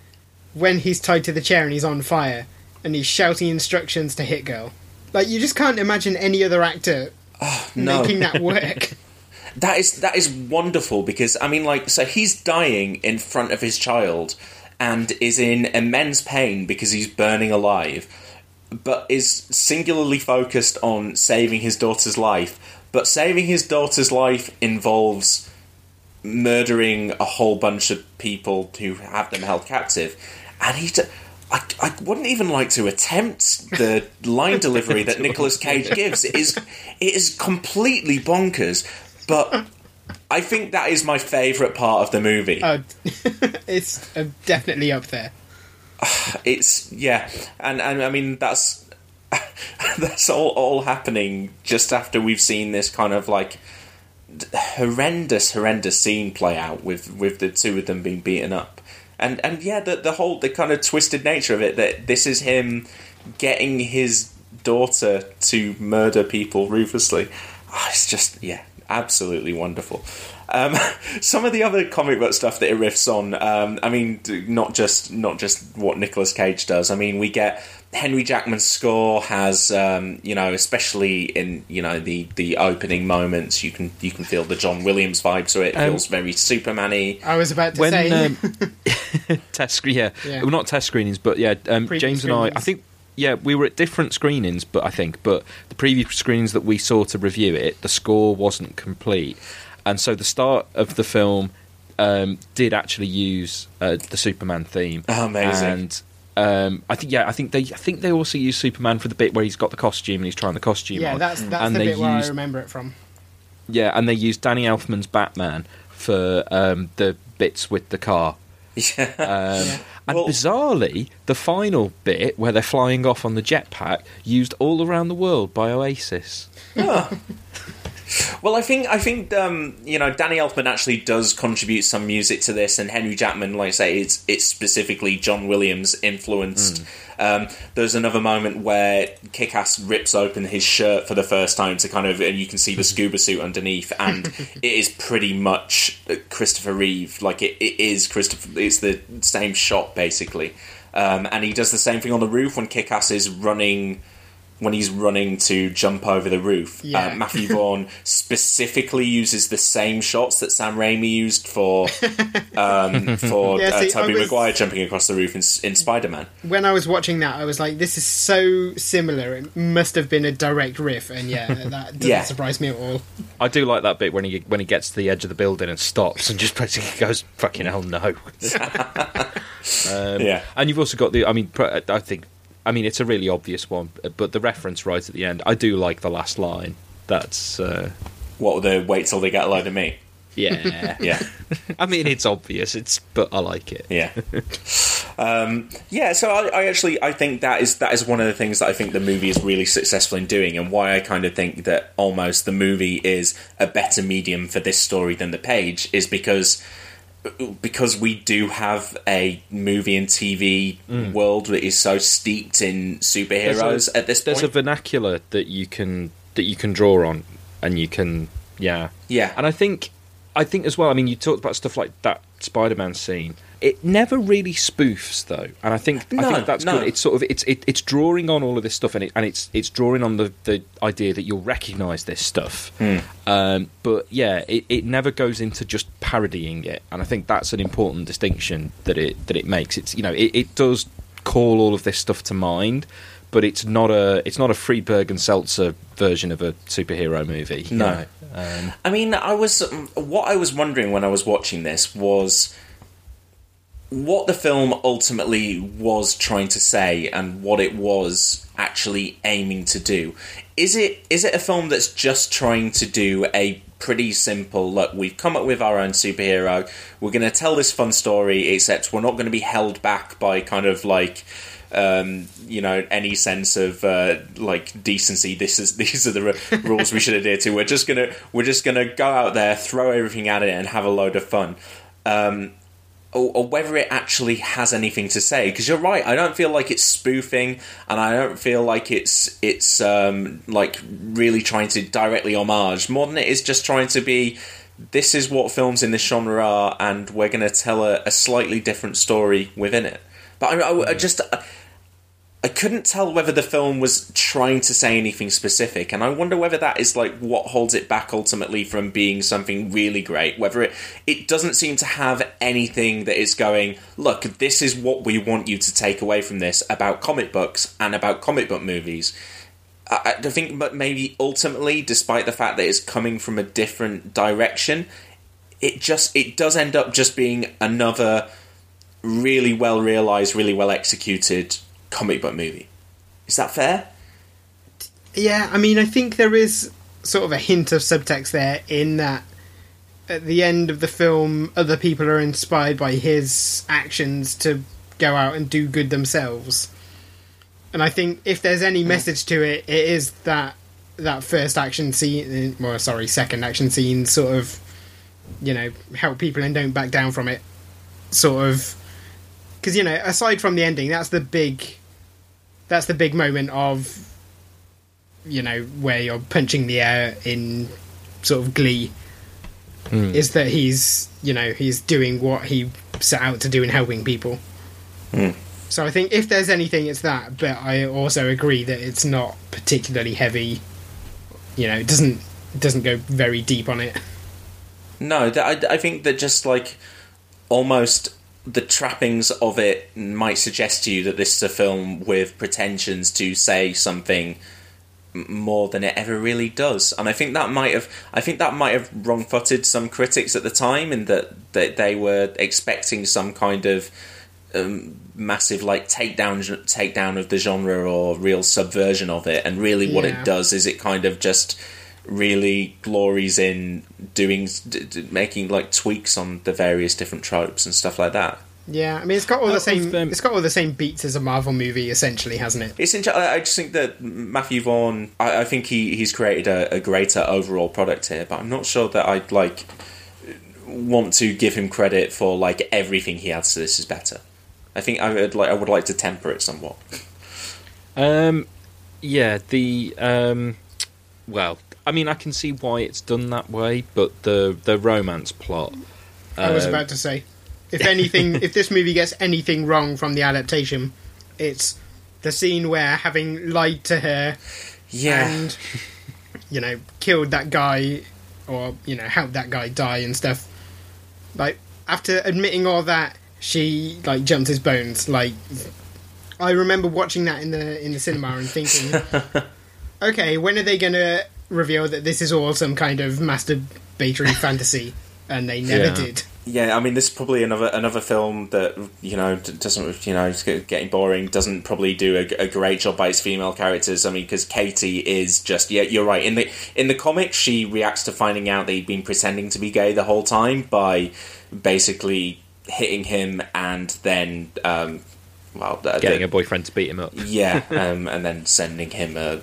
when he's tied to the chair and he's on fire and he's shouting instructions to Hit Girl. Like, you just can't imagine any other actor no. making that work. That is that is wonderful, because I mean, like, so he's dying in front of his child and is in immense pain because he's burning alive, but is singularly focused on saving his daughter's life. But saving his daughter's life involves murdering a whole bunch of people who have them held captive, and he. D- I, I wouldn't even like to attempt the line delivery that Nicolas Cage gives. It is, it is completely bonkers, but I think that is my favourite part of the movie. Oh, it's uh, definitely up there. It's, yeah, and, and I mean, that's that's all, all happening just after we've seen this kind of, like, horrendous, horrendous scene play out with, with the two of them being beaten up. And and yeah, the the whole the kind of twisted nature of it, that this is him getting his daughter to murder people ruthlessly. Oh, it's just, yeah, absolutely wonderful. Um, some of the other comic book stuff that it riffs on, um, I mean, not just not just what Nicolas Cage does. I mean, we get Henry Jackman's score has, um, you know, especially in, you know, the, the opening moments, you can you can feel the John Williams vibe to it. It Um, feels very Superman-y. I was about to when, say. Um, test screen, yeah. Yeah. Well, not test screenings, but yeah, um, Preview James and I, I screenings. think, yeah, we were at different screenings, but I think, but the preview screenings that we saw to review it, the score wasn't complete. And so the start of the film um, did actually use uh, the Superman theme. Oh, amazing. And um, I think, yeah, I think they, I think they also use Superman for the bit where he's got the costume and he's trying the costume Yeah, on. that's that's and the they bit where I used- remember it from. Yeah, and they used Danny Elfman's Batman for um, the bits with the car. Yeah. Um, and bizarrely, the final bit where they're flying off on the jetpack used All Around the World by Oasis. Oh. Well, I think I think um, you know, Danny Elfman actually does contribute some music to this, and Henry Jackman, like I say, it's it's specifically John Williams influenced. Um, there's another moment where Kick-Ass rips open his shirt for the first time to kind of, and you can see the scuba suit underneath, and it is pretty much Christopher Reeve. Like it, it is Christopher. It's the same shot basically, um, and he does the same thing on the roof when Kick-Ass is running. When he's running to jump over the roof, Yeah. uh, Matthew Vaughn specifically uses the same shots that Sam Raimi used for um, for Yeah, uh, see, Tobey I was- Maguire jumping across the roof in, in Spider-Man. When I was watching that, I was like, "This is so similar. It must have been a direct riff." And yeah, that doesn't Yeah. surprise me at all. I do like that bit when he when he gets to the edge of the building and stops and just basically goes, "Fucking hell, no!" um, Yeah. and you've also got the. I mean, pr- I think. I mean, it's a really obvious one, but the reference right at the end, I do like the last line. That's uh, What the wait till they get a load of me? yeah, Yeah. I mean, it's obvious. It's but I like it. Yeah, um, yeah. So I, I actually I think that is that is one of the things that I think the movie is really successful in doing, and why I kind of think that almost the movie is a better medium for this story than the page is because because we do have a movie and T V Mm. world that is so steeped in superheroes There's a- at this point. There's a vernacular that you can that you can draw on, and you can yeah Yeah. And I think I think as well. I mean, you talked about stuff like that Spider-Man scene. It never really spoofs though, and I think I No, think that's no. good. It's sort of it's it, it's drawing on all of this stuff, and it and it's it's drawing on the, the idea that you'll recognise this stuff. Hmm. Um, but yeah, it, it never goes into just parodying it, and I think that's an important distinction that it that it makes. It's you know it, it does call all of this stuff to mind, but it's not a it's not a Friedberg and Seltzer version of a superhero movie. you No. know. Um, I mean, I was what I was wondering when I was watching this was what the film ultimately was trying to say and what it was actually aiming to do. Is it is it a film that's just trying to do a pretty simple, look, we've come up with our own superhero, we're going to tell this fun story, except we're not going to be held back by kind of like um, you know, any sense of uh, like decency. This is these are the r- rules we should adhere to. We're just gonna we're just gonna go out there, throw everything at it, and have a load of fun. Um, or, or whether it actually has anything to say, because you're right. I don't feel like it's spoofing, and I don't feel like it's it's um, like really trying to directly homage. More than it is just trying to be. This is what films in this genre are, and we're going to tell a, a slightly different story within it. But I, I, I just. I, I couldn't tell whether the film was trying to say anything specific, and I wonder whether that is like what holds it back ultimately from being something really great. Whether it it doesn't seem to have anything that is going, look, this is what we want you to take away from this about comic books and about comic book movies. I, I think, but maybe ultimately, despite the fact that it's coming from a different direction, it just it does end up just being another really well realised, really well executed comic book movie. Is that fair? Yeah, I mean, I think there is sort of a hint of subtext there in that at the end of the film, other people are inspired by his actions to go out and do good themselves. And I think if there's any message to it, it is that that first action scene, well, sorry, second action scene, sort of, you know, help people and don't back down from it. Sort of, because, you know, aside from the ending, that's the big, that's the big moment of, you know, where you're punching the air in sort of glee. Mm. Is that he's, you know, he's doing what he set out to do in helping people. Mm. So I think if there's anything, it's that. But I also agree that it's not particularly heavy. You know, it doesn't it doesn't go very deep on it. No, I, I think that just like almost the trappings of it might suggest to you that this is a film with pretensions to say something more than it ever really does, and I think that might have I think that might have wrong-footed some critics at the time, in that, that they were expecting some kind of um, massive like takedown takedown of the genre or real subversion of it, and really what Yeah. it does is it kind of just really glories in doing d- d- making like tweaks on the various different tropes and stuff like that. Yeah, I mean, it's got all the Out same. of, um, It's got all the same beats as a Marvel movie, essentially, hasn't it? It's inter- I just think that Matthew Vaughn, I, I think he, he's created a, a greater overall product here, but I'm not sure that I'd like want to give him credit for like everything he adds to this is better. I think I would like I would like to temper it somewhat. Um, yeah, the um, well, I mean, I can see why it's done that way, but the the romance plot. I was um, about to say, if anything, if this movie gets anything wrong from the adaptation, it's the scene where, having lied to her, Yeah. and you know, killed that guy, or you know, helped that guy die and stuff. Like, after admitting all that, she like jumped his bones. Like, I remember watching that in the in the cinema and thinking, okay, when are they going to reveal that this is all some kind of masturbatory fantasy? And they never Yeah. did. Yeah, I mean, this is probably another another film that, you know, d- doesn't, you know, it's getting boring, doesn't probably do a, a great job by its female characters. I mean, because Katie is just, yeah, you're right. In the in the comics, she reacts to finding out that he'd been pretending to be gay the whole time by basically hitting him and then, um, well... Uh, getting the, a boyfriend to beat him up. Yeah, um, and then sending him a...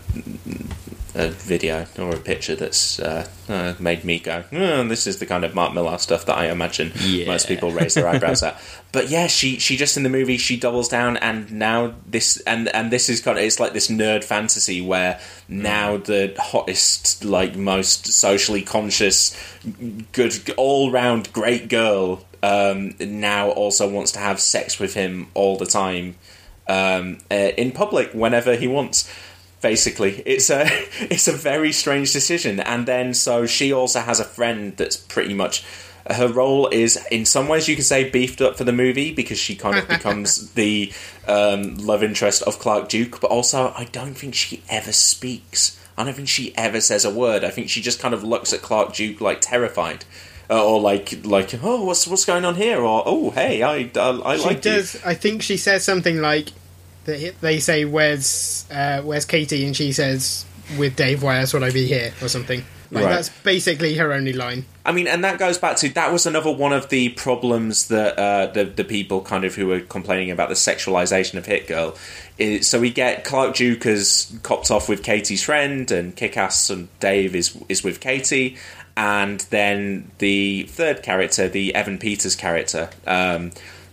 a video or a picture that's uh, uh, made me go, oh, this is the kind of Mark Millar stuff that I imagine Yeah. most people raise their eyebrows at. But yeah, she she just in the movie she doubles down, and now this and and this is kind of, it's like this nerd fantasy where now the hottest, like most socially conscious, good all round great girl um, now also wants to have sex with him all the time um, uh, in public whenever he wants. Basically, it's a it's a very strange decision, and then so she also has a friend that's pretty much, her role is in some ways you could say beefed up for the movie, because she kind of becomes the um, love interest of Clark Duke, but also I don't think she ever speaks. I don't think she ever says a word. I think she just kind of looks at Clark Duke like terrified. Uh, or like, like, oh, what's what's going on here? Or, oh, hey, I, I, I She like does. you. I think she says something like, that they say, "Where's uh, where's Katie?" and she says, "With Dave, why else would I be here?" or something. Like, Right. that's basically her only line. I mean, and that goes back to, that was another one of the problems that uh, the the people kind of who were complaining about the sexualization of Hit Girl. Is, so we get Clark Duke has copped off with Katie's friend, and Kick-Ass and Dave is is with Katie, and then the third character, the Evan Peters character, um,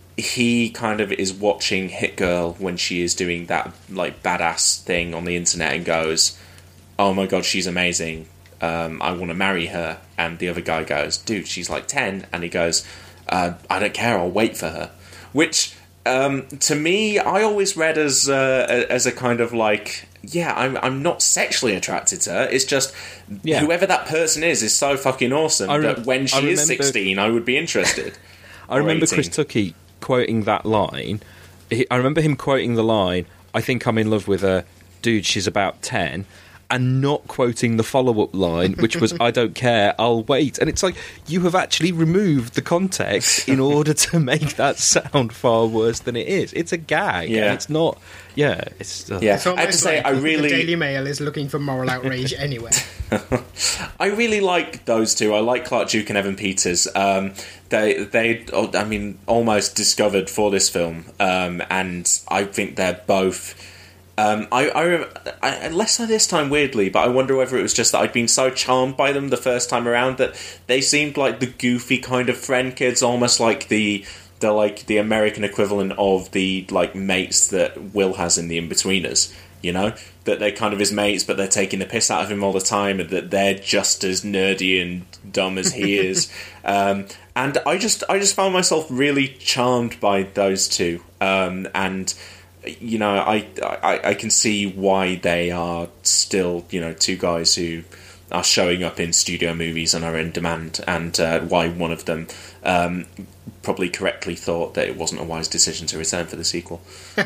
he kind of is watching Hit Girl when she is doing that like badass thing on the internet and goes, "Oh my god, she's amazing. Um, I want to marry her." And the other guy goes, "Dude, she's like ten." And he goes, uh, "I don't care. I'll wait for her." Which, um, to me, I always read as uh, as a kind of like, yeah, I'm I'm not sexually attracted to her. It's just Yeah. whoever that person is is so fucking awesome I rem- that when she I is remember- sixteen, I would be interested. I remember Or Chris eighteen. Tucky quoting that line. He, I remember him quoting the line, "I think I'm in love with her, dude, she's about ten." and not quoting the follow-up line, which was, I don't care, I'll wait. And it's like, you have actually removed the context in order to make that sound far worse than it is. It's a gag. Yeah. And it's not... Yeah, it's... Uh, yeah. It's I have to almost say, like I really... the Daily Mail is looking for moral outrage anywhere. I really like those two. I like Clark Duke and Evan Peters. Um, they, they, I mean, almost discovered for this film, um, and I think they're both... Um, I, I, I, less so this time, weirdly, but I wonder whether it was just that I'd been so charmed by them the first time around that they seemed like the goofy kind of friend kids, almost like the the like the American equivalent of the like mates that Will has in The Inbetweeners. You know, that they're kind of his mates, but they're taking the piss out of him all the time, and that they're just as nerdy and dumb as he is. Um, and I just, I just found myself really charmed by those two, um, and. You know, I, I I can see why they are still, you know, two guys who are showing up in studio movies and are in demand, and uh, why one of them um, probably correctly thought that it wasn't a wise decision to return for the sequel.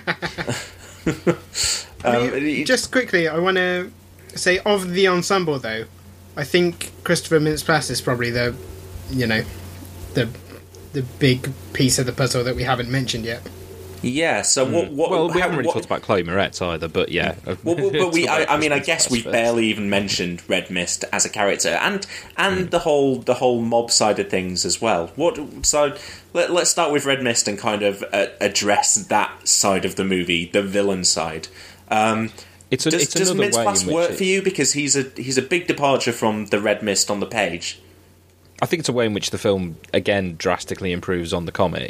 I mean, um, just quickly, I want to say, of the ensemble, though, I think Christopher Mintz-Plasse is probably the, you know, the the big piece of the puzzle that we haven't mentioned yet. Yeah, so what... what well, we how, haven't really what, talked about Chloe Moretz either, but yeah. Well, well, but we, I, I mean, I guess we barely even mentioned Red Mist as a character, and and mm. the whole the whole mob side of things as well. What? So let, let's start with Red Mist and kind of uh, address that side of the movie, the villain side. Um, it's a, does it's does Mintz-Plasse work it... for you, because he's a he's a big departure from the Red Mist on the page? I think it's a way in which the film again drastically improves on the comic.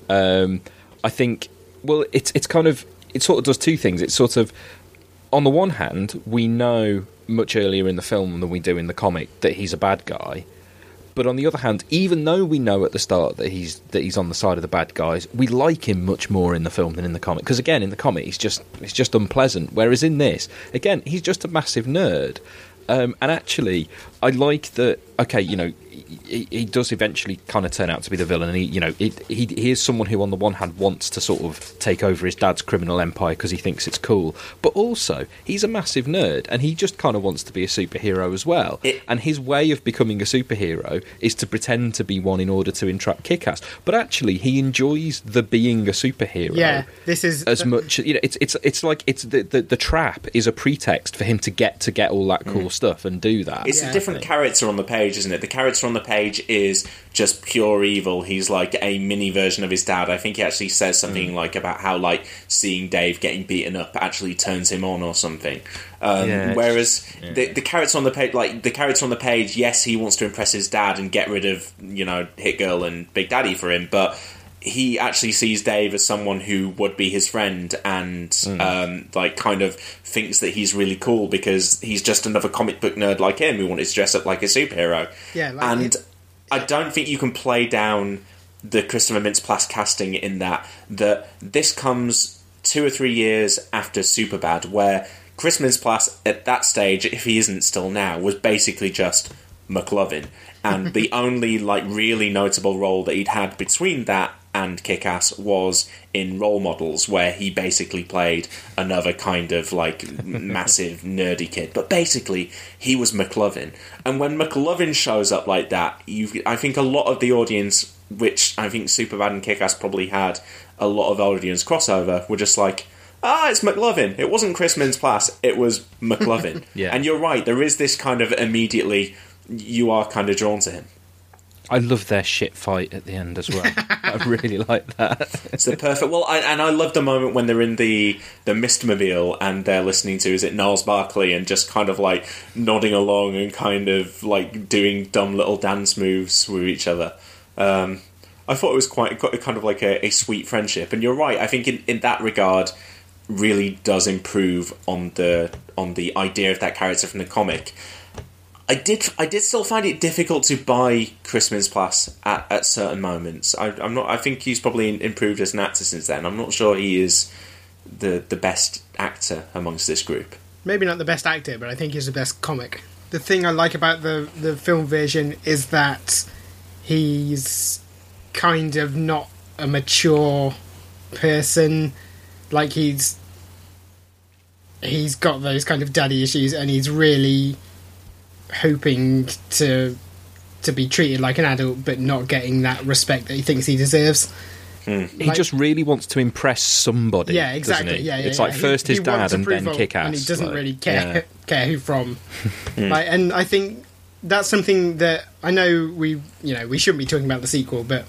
Um, I think, well, it's it's kind of, it sort of does two things. It's sort of, on the one hand, we know much earlier in the film than we do in the comic that he's a bad guy. But on the other hand, even though we know at the start that he's that he's on the side of the bad guys, we like him much more in the film than in the comic. Because again, in the comic, he's just he's just unpleasant. Whereas in this, again, he's just a massive nerd. Um, and actually, I like that. Okay, you know, he, he does eventually kind of turn out to be the villain. And he, you know, he, he he is someone who, on the one hand, wants to sort of take over his dad's criminal empire because he thinks it's cool, but also he's a massive nerd, and he just kind of wants to be a superhero as well. It, and his way of becoming a superhero is to pretend to be one in order to entrap Kick-Ass. But actually, he enjoys the being a superhero. Yeah, this is as much. You know, it's it's it's like it's the, the the trap is a pretext for him to get to get all that cool mm. stuff and do that. It's yeah, a different character on the page, isn't it? The character on the page is just pure evil. He's like a mini version of his dad. I think he actually says something mm. like about how like seeing Dave getting beaten up actually turns him on or something. Um, yeah, whereas yeah. the the character on the page, like the character on the page, yes, he wants to impress his dad and get rid of, you know, Hit Girl and Big Daddy for him, but he actually sees Dave as someone who would be his friend, and mm. um, like kind of thinks that he's really cool because he's just another comic book nerd like him who wanted to dress up like a superhero. Yeah, like and it. I don't think you can play down the Christopher Mintz-Plasse casting in that that this comes two or three years after Superbad, where Chris Mintz-Plasse at that stage, if he isn't still now, was basically just McLovin, and the only like really notable role that he'd had between that and Kick-Ass was in Role Models, where he basically played another kind of like massive nerdy kid. But basically, he was McLovin. And when McLovin shows up like that, you I think a lot of the audience, which I think Superbad and Kick-Ass probably had a lot of audience crossover, were just like, ah, it's McLovin. It wasn't Chris Mintz-Plasse, it was McLovin. Yeah. And you're right, there is this kind of immediately, you are kind of drawn to him. I love their shit fight at the end as well. I really like that. It's the perfect... Well, I, and I love the moment when they're in the, the Mistmobile and they're listening to, is it Gnarls Barkley, and just kind of like nodding along and kind of like doing dumb little dance moves with each other. Um, I thought it was quite, quite kind of like a, a sweet friendship. And you're right, I think in, in that regard really does improve on the on the idea of that character from the comic. I did. I did still find it difficult to buy Chris Mintz-Plasse at, at certain moments. I, I'm not. I think he's probably improved as an actor since then. I'm not sure he is the the best actor amongst this group. Maybe not the best actor, but I think he's the best comic. The thing I like about the the film version is that he's kind of not a mature person. Like he's he's got those kind of daddy issues, and he's really hoping to to be treated like an adult, but not getting that respect that he thinks he deserves. Hmm. He like, just really wants to impress somebody. Yeah, exactly. Yeah, yeah, it's yeah. like first he, his he dad and approval, then kick ass. And he doesn't like, really care yeah. care who from. Like, and I think that's something that I know we you know we shouldn't be talking about the sequel, but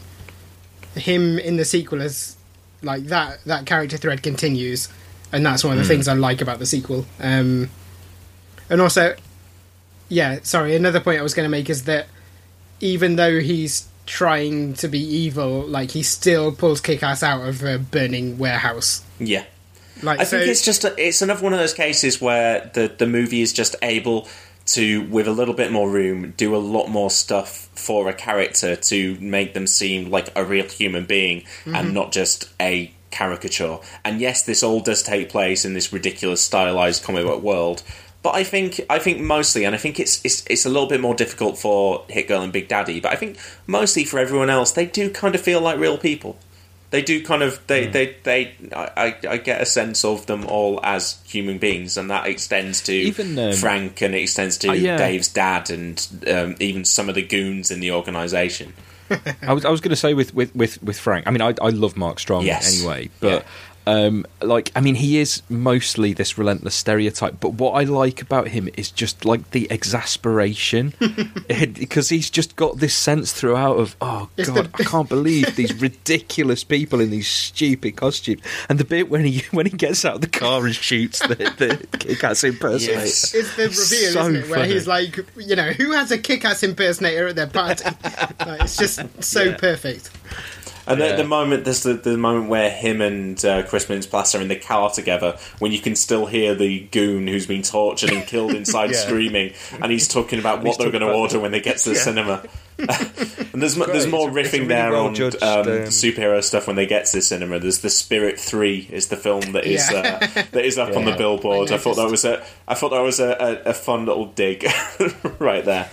him in the sequel is like that that character thread continues, and that's one of the mm. things I like about the sequel. Um, and also, yeah, sorry, another point I was going to make is that even though he's trying to be evil, like, he still pulls Kick-Ass out of a burning warehouse. Yeah. Like, I so, think it's just a, it's another one of those cases where the, the movie is just able to, with a little bit more room, do a lot more stuff for a character to make them seem like a real human being mm-hmm. and not just a caricature. And yes, this all does take place in this ridiculous stylized comic book world, but I think I think mostly, and I think it's it's it's a little bit more difficult for Hit Girl and Big Daddy, but I think mostly for everyone else, they do kind of feel like real people. They do kind of they mm. they, they I, I get a sense of them all as human beings, and that extends to even, um, Frank, and it extends to uh, yeah. Dave's dad, and um, even some of the goons in the organisation. I was I was going to say with, with, with, with Frank. I mean, I I love Mark Strong yes. anyway, but. Yeah. Um, like, I mean, he is mostly this relentless stereotype, but what I like about him is just, like, the exasperation, because he's just got this sense throughout of, oh, It's God, the- I can't believe these ridiculous people in these stupid costumes. And the bit when he when he gets out of the car and shoots the, the Kick-Ass impersonator. Yes. It's the reveal, so isn't it, where funny. he's like, you know, who has a Kick-Ass impersonator at their party? Like, it's just so Yeah. perfect. And Yeah. the, the moment, there's the, the moment where him and uh, Chris Mintz-Plasse are in the car together, when you can still hear the goon who's been tortured and killed inside Yeah. screaming, and he's talking about what He's they're talking going to about order the- when they get to the Yeah. cinema. And there's Great. there's more It's a- it's a riffing really there well on judged, um, um, superhero stuff when they get to the cinema. There's the Spirit Three is the film that is Yeah. uh, that is up on the Yeah. billboard. I I, thought that was a I thought that was a, a, a fun little dig right there.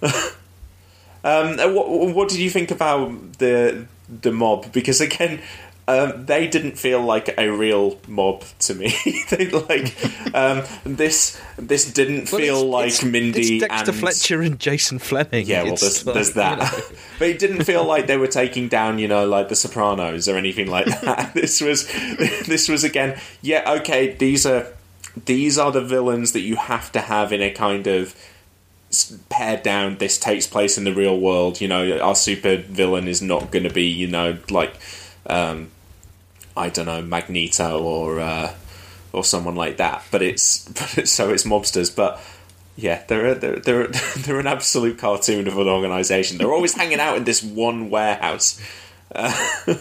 Um, what, what did you think about the the mob? Because again, um, they didn't feel like a real mob to me. They like um, this. This didn't Well, feel it's- like it's, Mindy it's Dexter and Fletcher and Jason Fleming. yeah. Well, It's there's, like, there's that. you know. But it didn't feel like they were taking down, you know, like the Sopranos or anything like that. This was this was again. Yeah, okay. These are these are the villains that you have to have in a kind of pared down. This takes place in the real world. You know, our super villain is not going to be, you know, like um, I don't know, Magneto or uh, or someone like that. But it's but it's, so it's mobsters. But yeah, they're they're they're, they're an absolute cartoon of an organisation. They're always hanging out in this one warehouse. Uh,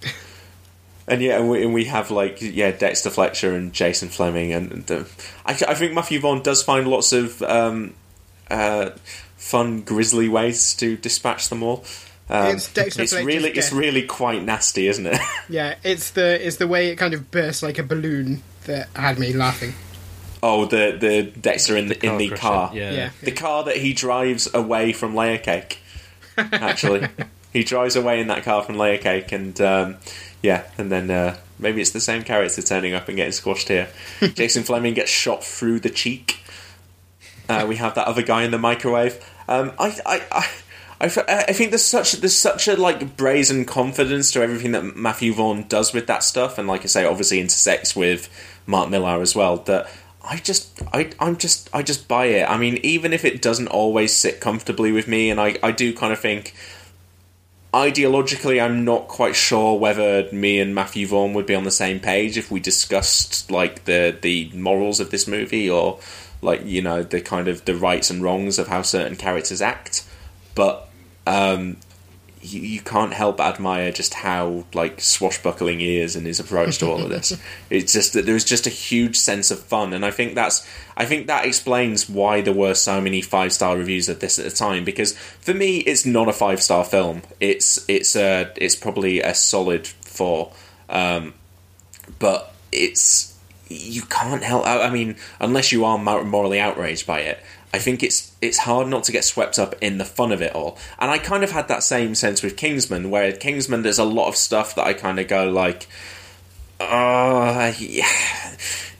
And yeah, and we, and we have like yeah Dexter Fletcher and Jason Fleming, and, and uh, I, I think Matthew Vaughn does find lots of um, uh, fun, grisly ways to dispatch them all. Um, It's Dexter it's Fletcher's really it's death. really quite nasty, isn't it? Yeah, it's the it's the way it kind of bursts like a balloon that had me laughing. Oh, the the Dexter in the, The in the car car, crash, yeah. Yeah. the car that he drives away from Layer Cake. Actually, he drives away in that car from Layer Cake, and um, yeah, and then uh, maybe it's the same character turning up and getting squashed here. Jason Fleming gets shot through the cheek. Uh, we have that other guy in the microwave. Um, I, I, I, I, I think there's such there's such a like brazen confidence to everything that Matthew Vaughn does with that stuff, and like I say, obviously intersects with Mark Millar as well. That I just, I, I'm just, I just buy it. I mean, even if it doesn't always sit comfortably with me, and I, I do kind of think. Ideologically, I'm not quite sure whether me and Matthew Vaughn would be on the same page if we discussed like the the morals of this movie, or like, you know, the kind of the rights and wrongs of how certain characters act. But um, you, you can't help but admire just how like swashbuckling he is in his approach to all of this. It's just that there's just a huge sense of fun, and I think that's I think that explains why there were so many five star reviews of this at the time. Because for me, it's not a five star film. It's it's a it's probably a solid four, um, but it's you can't help. I mean, unless you are morally outraged by it. I think it's it's hard not to get swept up in the fun of it all. And I kind of had that same sense with Kingsman, where at Kingsman there's a lot of stuff that I kind of go like, oh, yeah,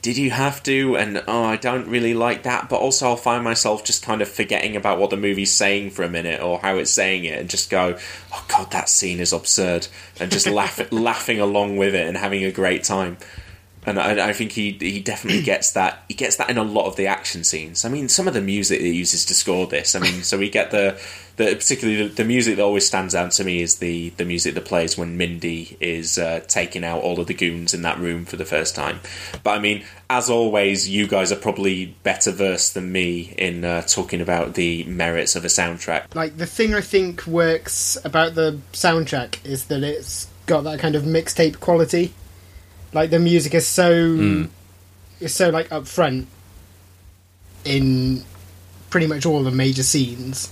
did you have to? And, oh, I don't really like that. But also I'll find myself just kind of forgetting about what the movie's saying for a minute or how it's saying it and just go, oh, God, that scene is absurd. And just laugh, laughing along with it and having a great time. And I, I think he he definitely gets that. He gets that in a lot of the action scenes. I mean, some of the music that he uses to score this. I mean, so we get the, the particularly the, the music that always stands out to me is the, the music that plays when Mindy is uh, taking out all of the goons in that room for the first time. But I mean, as always, you guys are probably better versed than me in uh, talking about the merits of a soundtrack. Like, the thing I think works about the soundtrack is that it's got that kind of mixtape quality. Like, the music is so mm. is so like up front in pretty much all the major scenes.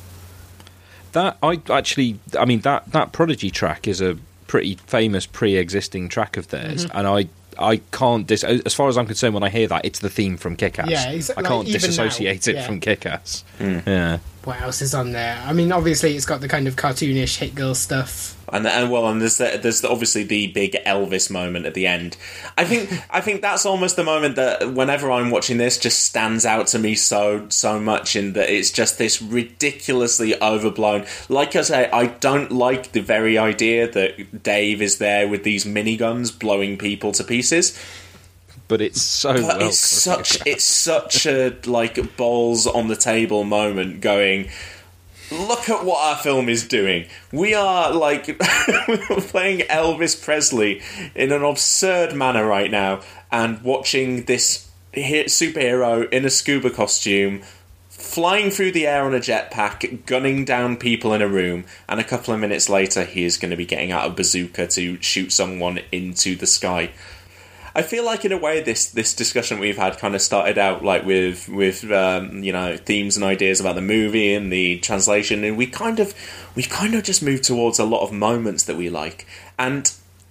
That I actually, I mean that that Prodigy track is a pretty famous pre-existing track of theirs, mm-hmm. and I I can't dis- as far as I'm concerned when I hear that it's the theme from Kick-Ass. Yeah, exa- I can't like, disassociate now, it yeah. from Kick-Ass. Mm. Yeah. What else is on there? I mean, obviously it's got the kind of cartoonish Hit Girl stuff. And, and well, and there's the, there's obviously the big Elvis moment at the end. I think I think that's almost the moment that whenever I'm watching this just stands out to me so so much in that it's just this ridiculously overblown. Like I say, I don't like the very idea that Dave is there with these miniguns blowing people to pieces. But it's so but well it's such it's such a like balls on the table moment going, look at what our film is doing. We are like we're playing Elvis Presley in an absurd manner right now and watching this superhero in a scuba costume flying through the air on a jetpack, gunning down people in a room, and a couple of minutes later he is going to be getting out a bazooka to shoot someone into the sky. I feel like in a way this this discussion we've had kind of started out like with with um, you know themes and ideas about the movie and the translation, and we kind of we've kind of just moved towards a lot of moments that we like, and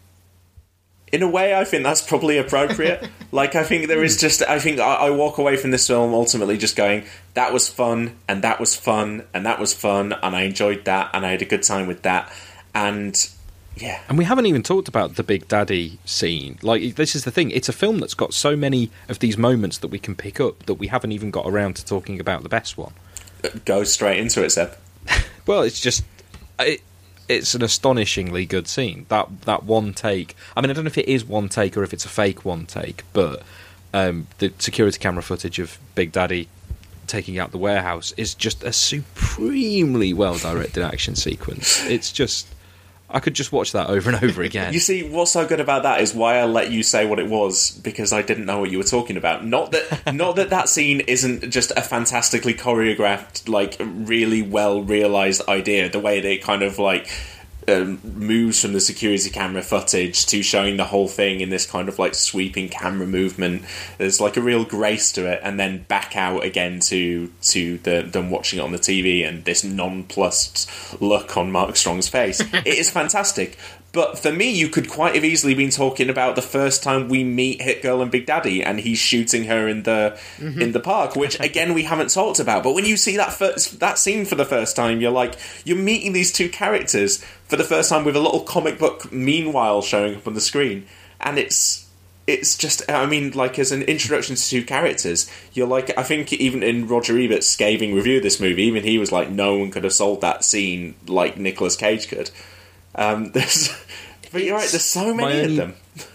in a way I think that's probably appropriate. Like I think there is just I think I, I walk away from this film ultimately just going, that was fun and that was fun and that was fun and I enjoyed that and I had a good time with that. And yeah. And we haven't even talked about the Big Daddy scene. Like, this is the thing. It's a film that's got so many of these moments that we can pick up that we haven't even got around to talking about the best one. Go straight into it, Seb. Well, it's just... It, it's an astonishingly good scene. That that one take... I mean, I don't know if it is one take or if it's a fake one take, but um, the security camera footage of Big Daddy taking out the warehouse is just a supremely well-directed action sequence. It's just... I could just watch that over and over again. You see, what's so good about that is why I let you say what it was, because I didn't know what you were talking about. Not that not that that scene isn't just a fantastically choreographed, like, really well-realised idea, the way they kind of, like, um, moves from the security camera footage to showing the whole thing in this kind of, like, sweeping camera movement. There's, like, a real grace to it, and then back out again to, to the, them watching it on the T V and this nonplussed look on Mark Strong's face. It is fantastic. But for me, you could quite have easily been talking about the first time we meet Hit Girl and Big Daddy, and he's shooting her in the mm-hmm. in the park, which again we haven't talked about. But when you see that first, that scene for the first time, you're like, you're meeting these two characters for the first time with a little comic book meanwhile showing up on the screen, and it's it's just, I mean, like as an introduction to two characters, you're like, I think even in Roger Ebert's scathing review of this movie, even he was like, no one could have sold that scene like Nicolas Cage could. Um, there's, but you're right, there's so many only, of them.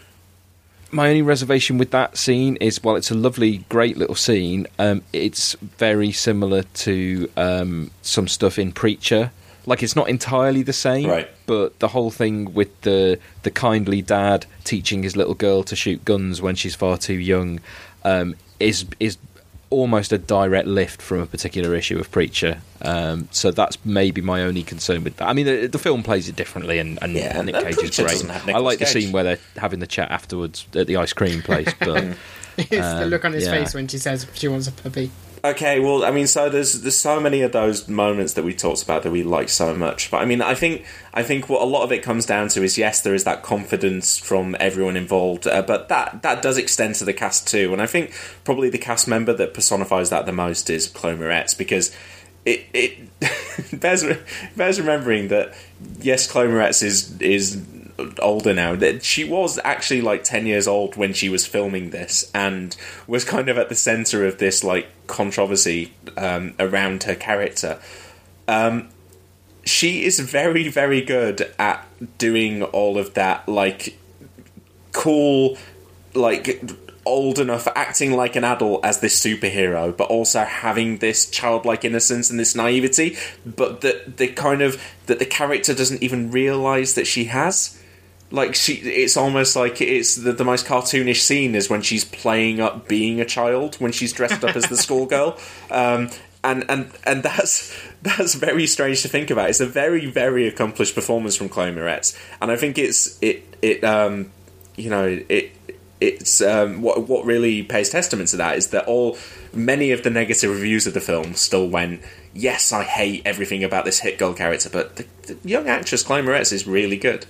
My only reservation with that scene is, while it's a lovely, great little scene, um, it's very similar to um, some stuff in Preacher. Like, it's not entirely the same, right. But the whole thing with the the kindly dad teaching his little girl to shoot guns when she's far too young um, is is almost a direct lift from a particular issue of Preacher. Um, so that's maybe my only concern with that. I mean, the, the film plays it differently, and, and yeah, Nick and Cage is Preacher great. I like the Cage. scene where they're having the chat afterwards at the ice cream place. But it's um, the look on his yeah. face when she says she wants a puppy. Okay, well, I mean, so there's there's so many of those moments that we talked about that we like so much. But I mean, I think I think what a lot of it comes down to is, yes, there is that confidence from everyone involved, uh, but that that does extend to the cast too. And I think probably the cast member that personifies that the most is Chloe Moretz, because it it bears, bears remembering that yes, Chloe Moretz is is older now. That she was actually like ten years old when she was filming this, and was kind of at the center of this like controversy um, around her character. Um, she is very, very good at doing all of that, like cool, like old enough, acting like an adult as this superhero, but also having this childlike innocence and this naivety, but that the kind of that the character doesn't even realize that she has. Like she, it's almost like it's the, the most cartoonish scene is when she's playing up being a child when she's dressed up as the schoolgirl, um, and and and that's that's very strange to think about. It's a very, very accomplished performance from Chloe Moretz, and I think it's it it um, you know it. It's um, what what really pays testament to that is that all many of the negative reviews of the film still went, yes, I hate everything about this hit girl character, but the, the young actress Chloe Moretz is really good.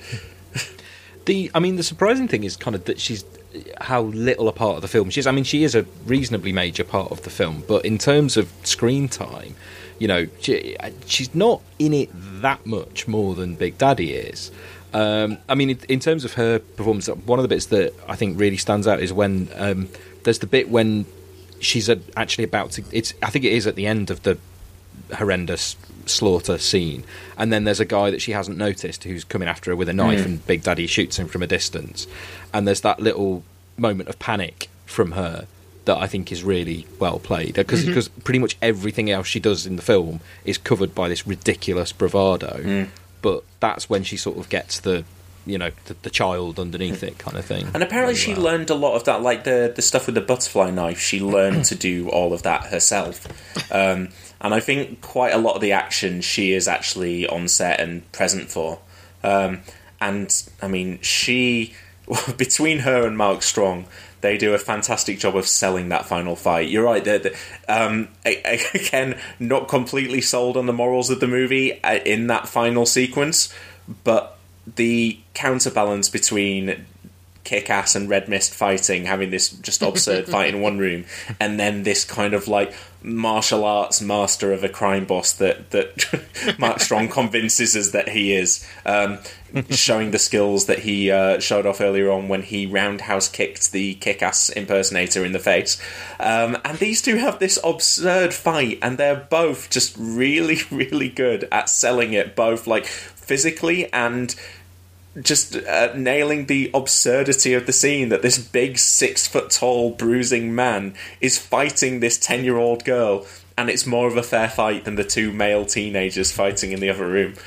The I mean, the surprising thing is kind of that she's how little a part of the film she is. I mean, she is a reasonably major part of the film, but in terms of screen time, you know, she, she's not in it that much more than Big Daddy is. Um, I mean, in, in terms of her performance, one of the bits that I think really stands out is when um, there's the bit when she's uh, actually about to. It's I think it is at the end of the horrendous slaughter scene, and then there's a guy that she hasn't noticed who's coming after her with a knife, mm. and Big Daddy shoots him from a distance, and there's that little moment of panic from her that I think is really well played, because mm-hmm. because pretty much everything else she does in the film is covered by this ridiculous bravado. Mm. But that's when she sort of gets the, you know, the, the child underneath it kind of thing. And apparently she well. learned a lot of that, like the, the stuff with the butterfly knife, she learned to do all of that herself. Um, and I think quite a lot of the action she is actually on set and present for. Um, and, I mean, she, between her and Mark Strong, they do a fantastic job of selling that final fight. You're right, they're, they're, um, again, not completely sold on the morals of the movie in that final sequence, but the counterbalance between Kick-Ass and Red Mist fighting, having this just absurd fight in one room, and then this kind of like martial arts master of a crime boss that, that Mark Strong convinces us that he is, um, showing the skills that he uh, showed off earlier on when he roundhouse kicked the Kick-Ass impersonator in the face. Um, and these two have this absurd fight, and they're both just really, really good at selling it, both like physically and just uh, nailing the absurdity of the scene that this big six foot tall bruising man is fighting this ten year old girl, and it's more of a fair fight than the two male teenagers fighting in the other room.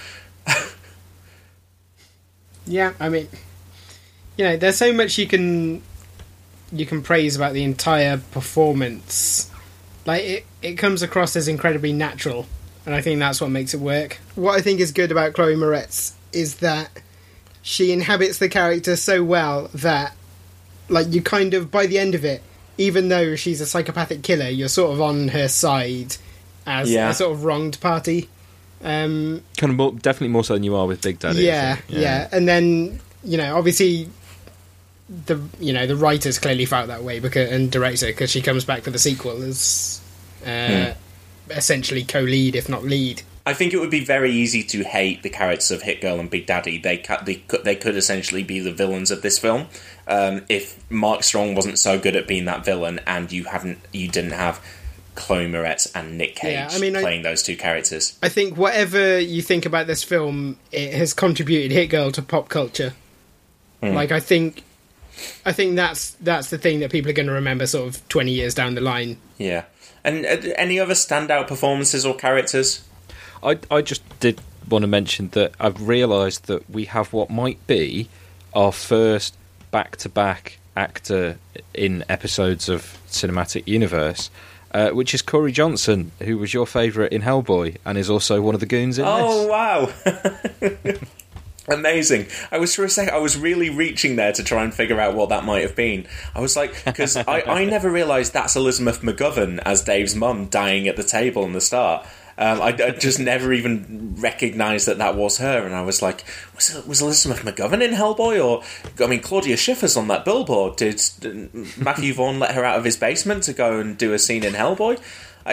Yeah, I mean, you know, there's so much you can you can praise about the entire performance. Like, it, it comes across as incredibly natural, and I think that's what makes it work. What I think is good about Chloe Moretz is that she inhabits the character so well that, like, you kind of, by the end of it, even though she's a psychopathic killer, you're sort of on her side as yeah. a sort of wronged party. Um, kind of more, definitely more so than you are with Big Daddy. Yeah, yeah, yeah. And then, you know, obviously, the you know the writers clearly felt that way because and director because she comes back for the sequel as uh, mm. essentially co-lead, if not lead. I think it would be very easy to hate the characters of Hit Girl and Big Daddy. They could, they could, they could essentially be the villains of this film um, if Mark Strong wasn't so good at being that villain, and you haven't, you didn't have Chloe Moretz and Nick Cage yeah, I mean, playing I, those two characters. I think whatever you think about this film, it has contributed Hit Girl to pop culture. Mm. Like, I think, I think that's that's the thing that people are going to remember, sort of twenty years down the line. Yeah, and uh, any other standout performances or characters? I, I just did want to mention that I've realised that we have what might be our first back-to-back actor in episodes of Cinematic Universe, uh, which is Corey Johnson, who was your favourite in Hellboy and is also one of the goons in oh, this. Oh, wow. Amazing. I was for a second, I was really reaching there to try and figure out what that might have been. I was like, because I, I never realised that's Elizabeth McGovern as Dave's mum dying at the table in the start. Um, I, I just never even recognised that that was her, and I was like, was it, was Elizabeth McGovern in Hellboy? Or, I mean, Claudia Schiffer's on that billboard. Did, did Matthew Vaughn let her out of his basement to go and do a scene in Hellboy? I,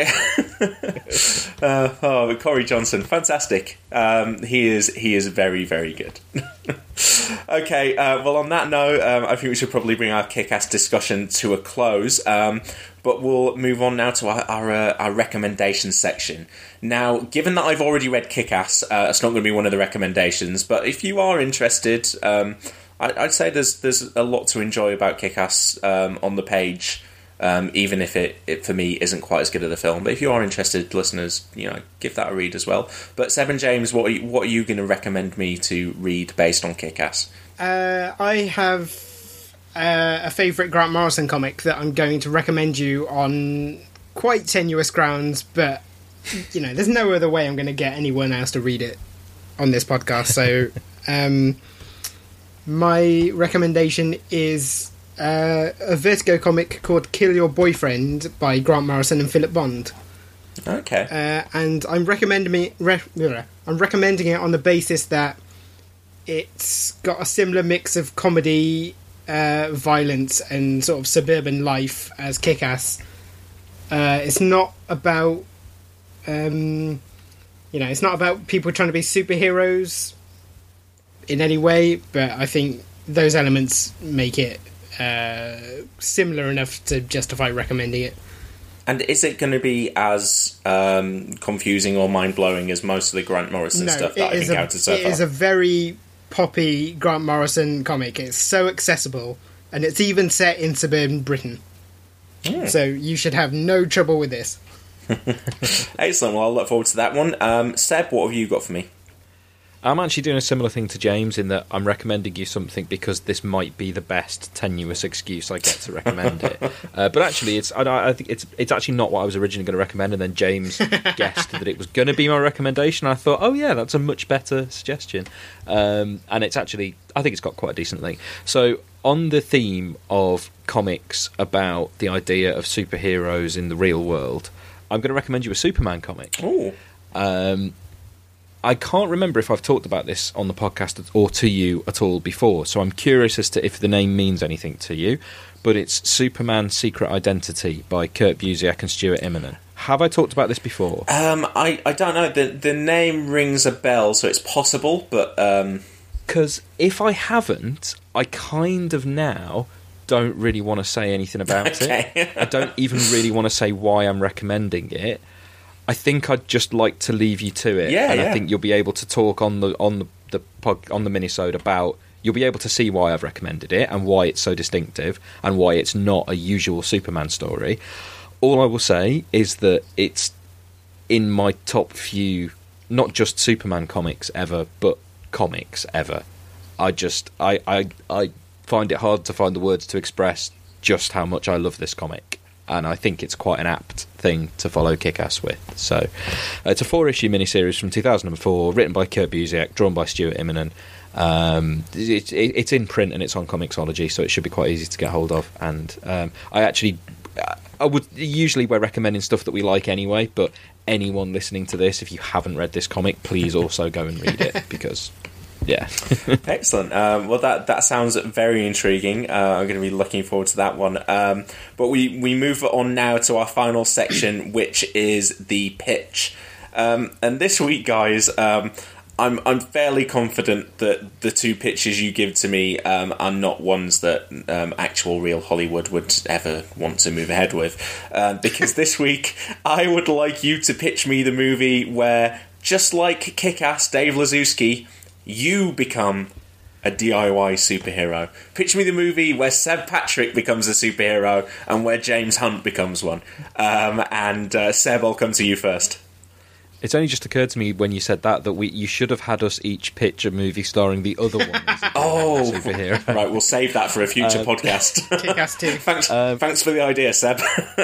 uh, oh, Corey Johnson, fantastic. Um, he is he is very, very good. Okay, uh, well, on that note, um, I think we should probably bring our Kick-Ass discussion to a close. Um, but we'll move on now to our our, uh, our recommendations section. Now, given that I've already read Kick-Ass, uh, it's not going to be one of the recommendations. But if you are interested, um, I, I'd say there's there's a lot to enjoy about Kick-Ass um, on the page. Um, even if it, it, for me, isn't quite as good as the film. But if you are interested, listeners, you know, give that a read as well. But Seb and James, what are you, what are you going to recommend me to read based on Kick-Ass? Uh, I have uh, a favourite Grant Morrison comic that I'm going to recommend you on quite tenuous grounds, but, you know, there's no other way I'm going to get anyone else to read it on this podcast. So, um, my recommendation is... Uh, a Vertigo comic called Kill Your Boyfriend by Grant Morrison and Philip Bond. Okay. Uh, and I'm recommending me. Re- I'm recommending it on the basis that it's got a similar mix of comedy, uh, violence, and sort of suburban life as Kick-Ass. Uh, it's not about, um, you know, it's not about people trying to be superheroes in any way, but I think those elements make it Uh, similar enough to justify recommending it. And is it going to be as um, confusing or mind-blowing as most of the Grant Morrison no, stuff that I've encountered a, so it far? It is a very poppy Grant Morrison comic. It's so accessible, and it's even set in suburban Britain. Mm. So you should have no trouble with this. Excellent, well, I'll look forward to that one. Um, Seb, what have you got for me? I'm actually doing a similar thing to James in that I'm recommending you something because this might be the best tenuous excuse I get to recommend it. Uh, but actually, it's I, I think it's it's actually not what I was originally going to recommend, and then James guessed that it was going to be my recommendation. I thought, oh yeah, that's a much better suggestion. Um, and it's actually, I think it's got quite a decent link. So on the theme of comics about the idea of superheroes in the real world, I'm going to recommend you a Superman comic. Oh. Um, I can't remember if I've talked about this on the podcast or to you at all before, so I'm curious as to if the name means anything to you, but it's Superman Secret Identity by Kurt Busiek and Stuart Immonen. Have I talked about this before? Um, I, I don't know. The the name rings a bell, so it's possible, but... Because um... if I haven't, I kind of now don't really want to say anything about okay. it. I don't even really want to say why I'm recommending it. I think I'd just like to leave you to it, yeah, and yeah. I think you'll be able to talk on the on the, the pod, on the minisode about. You'll be able to see why I've recommended it and why it's so distinctive and why it's not a usual Superman story. All I will say is that it's in my top few, not just Superman comics ever, but comics ever. I just I I, I find it hard to find the words to express just how much I love this comic. And I think it's quite an apt thing to follow Kick-Ass with. So, uh, it's a four-issue miniseries from two thousand four, written by Kurt Busiek, drawn by Stuart Immonen. Um, it, it, it's in print and it's on Comixology, so it should be quite easy to get hold of. And um, I actually, I would usually we're recommending stuff that we like anyway. But anyone listening to this, if you haven't read this comic, please also go and read it because. Yeah. Excellent. Um, well, that, that sounds very intriguing. Uh, I'm going to be looking forward to that one. Um, but we, we move on now to our final section, which is the pitch. Um, and this week, guys, um, I'm I'm fairly confident that the two pitches you give to me um, are not ones that um, actual real Hollywood would ever want to move ahead with. Uh, because this week, I would like you to pitch me the movie where, just like Kick-Ass Dave Lazowski, you become a D I Y superhero. Picture me the movie where Seb Patrick becomes a superhero and where James Hunt becomes one. Um, and uh, Seb, I'll come to you first. It's only just occurred to me when you said that that we you should have had us each pitch a movie starring the other one as a oh, superhero. Right, we'll save that for a future um, podcast. Kick-Ass two. Thanks, um, thanks for the idea, Seb.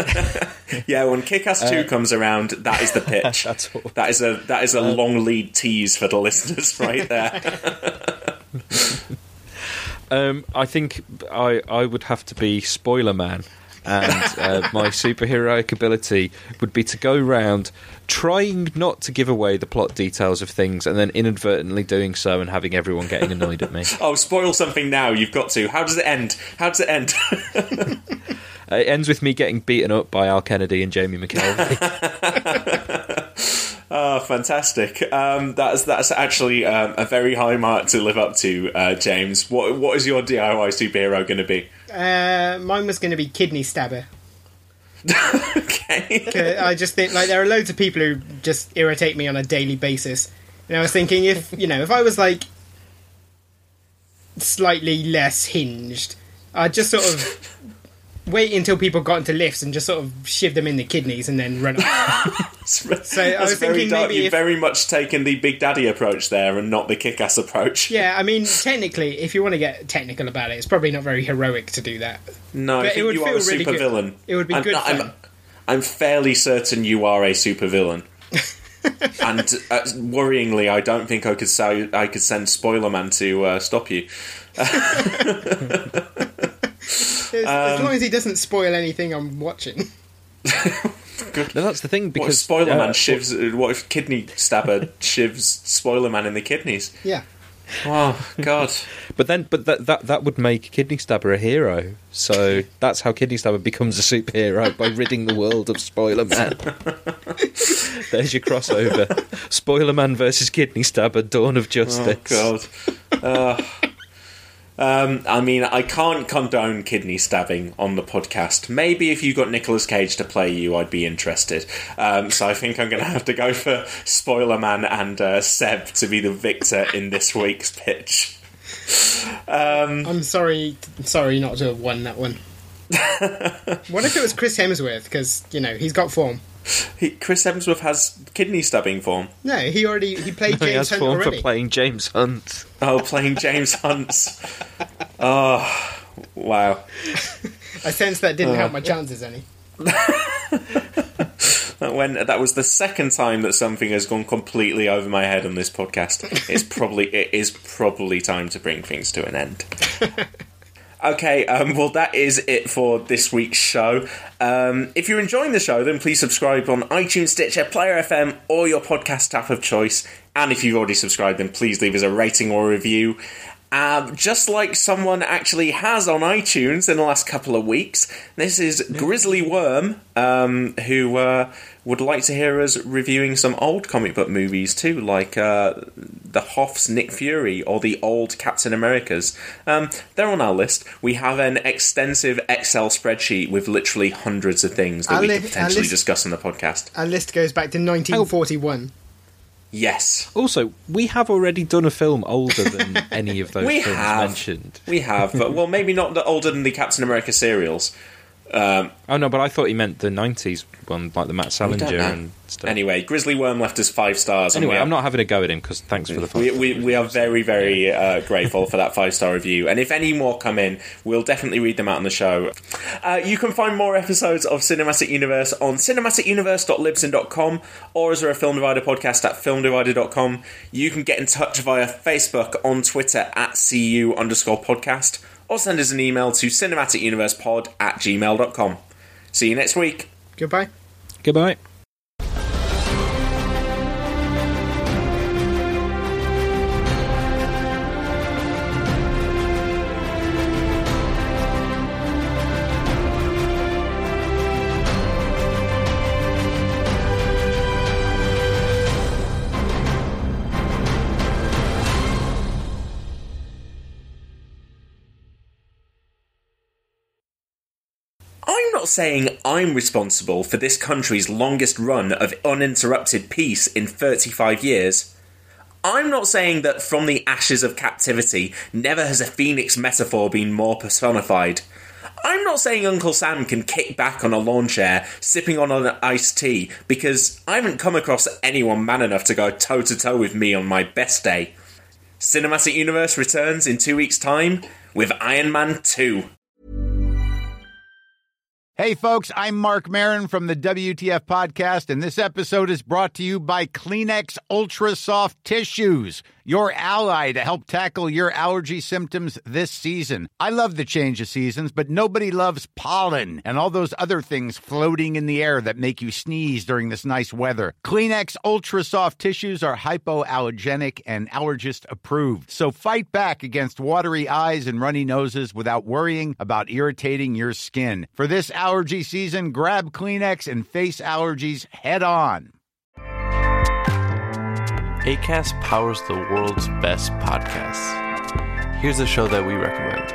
Yeah, when Kick-Ass two uh, comes around, that is the pitch. That's all. That is a that is a um, long lead tease for the listeners right there. um, I think I I would have to be Spoiler Man. and uh, my superheroic ability would be to go round trying not to give away the plot details of things and then inadvertently doing so and having everyone getting annoyed at me. Oh, spoil something now, you've got to. How does it end? How does it end? uh, it ends with me getting beaten up by Al Kennedy and Jamie McKelvey. Oh, fantastic. Um, that's that's actually um, a very high mark to live up to, uh, James. What What is your D I Y superhero going to be? Uh, mine was going to be Kidney Stabber. Okay. I just think, like, there are loads of people who just irritate me on a daily basis. And I was thinking, if, you know, if I was, like, slightly less hinged, I'd just sort of wait until people got into lifts and just sort of shiv them in the kidneys and then run off. so I was very thinking dark. maybe You've if, very much taken the Big Daddy approach there and not the kick-ass approach. Yeah, I mean, technically, if you want to get technical about it, it's probably not very heroic to do that. No, but I think it would you feel are a really super good. villain. It would be I'm, good I'm, fun. I'm fairly certain you are a super villain. And uh, worryingly, I don't think I could say I could send Spoiler Man to uh, stop you. As, as long as he doesn't spoil anything I'm watching. Good. No, that's the thing, because what if Spoiler uh, Man shivs? What if Kidney Stabber shivs Spoiler Man in the kidneys? Yeah. Oh God! But then, but that that that would make Kidney Stabber a hero. So that's how Kidney Stabber becomes a superhero, by ridding the world of Spoiler Man. There's your crossover: Spoiler Man versus Kidney Stabber, Dawn of Justice. Oh God! Uh, um, I mean, I can't condone kidney stabbing on the podcast. Maybe if you got Nicolas Cage to play you, I'd be interested. Um, so I think I'm going to have to go for Spoiler Man and uh, Seb to be the victor in this week's pitch. Um, I'm sorry, sorry not to have won that one. What if it was Chris Hemsworth? Because, you know, he's got form. He, Chris Hemsworth has kidney stabbing form. No, he already he played no, James he has Hunt form already. for playing James Hunt. Oh, playing James Hunt. Oh, wow. I sense that didn't uh, help my chances any. When that was the second time that something has gone completely over my head on this podcast. It's probably it is probably time to bring things to an end. Okay, um, well, that is it for this week's show. Um, if you're enjoying the show, then please subscribe on iTunes, Stitcher, Player F M, or your podcast app of choice. And if you've already subscribed, then please leave us a rating or a review. Uh, just like someone actually has on iTunes in the last couple of weeks, this is Grizzly Worm, um, who uh, would like to hear us reviewing some old comic book movies too, like uh, the Hoff's Nick Fury or the old Captain Americas. Um, they're on our list. We have an extensive Excel spreadsheet with literally hundreds of things that Our we li- could potentially our list- discuss on the podcast. Our list goes back to nineteen forty-one. Yes. Also, we have already done a film older than any of those we films have. mentioned. We have, but well, maybe not the older than the Captain America serials. Um, oh no, but I thought he meant the nineties one, like the Matt Salinger and stuff. Anyway, Grizzly Worm left us five stars. Anyway, and I'm not having a go at him because thanks for the five. We, we, we are very, very uh, grateful for that five-star review. And if any more come in, we'll definitely read them out on the show. Uh, you can find more episodes of Cinematic Universe on cinematic universe dot libsyn dot com or as we're a Film Divider podcast at film divider dot com. You can get in touch via Facebook, on Twitter at cu underscore podcast, or send us an email to cinematicuniversepod at gmail dot com. See you next week. Goodbye. Goodbye. I'm not saying I'm responsible for this country's longest run of uninterrupted peace in thirty-five years. I'm not saying that from the ashes of captivity, never has a phoenix metaphor been more personified. I'm not saying Uncle Sam can kick back on a lawn chair, sipping on an iced tea, because I haven't come across anyone man enough to go toe-to-toe with me on my best day. Cinematic Universe returns in two weeks' time with Iron Man two. Hey, folks, I'm Mark Maron from the W T F Podcast, and this episode is brought to you by Kleenex Ultra Soft Tissues, your ally to help tackle your allergy symptoms this season. I love the change of seasons, but nobody loves pollen and all those other things floating in the air that make you sneeze during this nice weather. Kleenex Ultra Soft Tissues are hypoallergenic and allergist approved. So fight back against watery eyes and runny noses without worrying about irritating your skin. For this allergy season, grab Kleenex and face allergies head on. Acast powers the world's best podcasts. Here's a show that we recommend.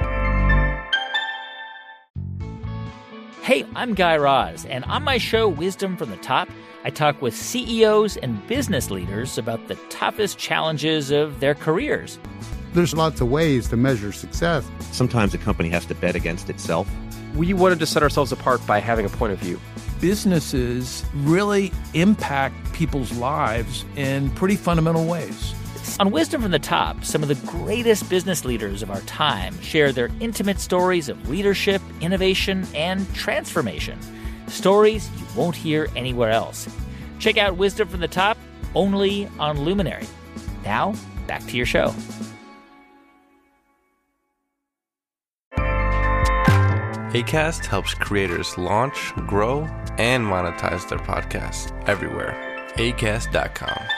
Hey, I'm Guy Raz, and on my show, Wisdom from the Top, I talk with C E Os and business leaders about the toughest challenges of their careers. There's lots of ways to measure success. Sometimes a company has to bet against itself. We wanted to set ourselves apart by having a point of view. Businesses really impact people's lives in pretty fundamental ways. On Wisdom from the Top, some of the greatest business leaders of our time share their intimate stories of leadership, innovation, and transformation. Stories you won't hear anywhere else. Check out Wisdom from the Top only on Luminary. Now, back to your show. Acast helps creators launch, grow, and monetize their podcasts everywhere. acast dot com.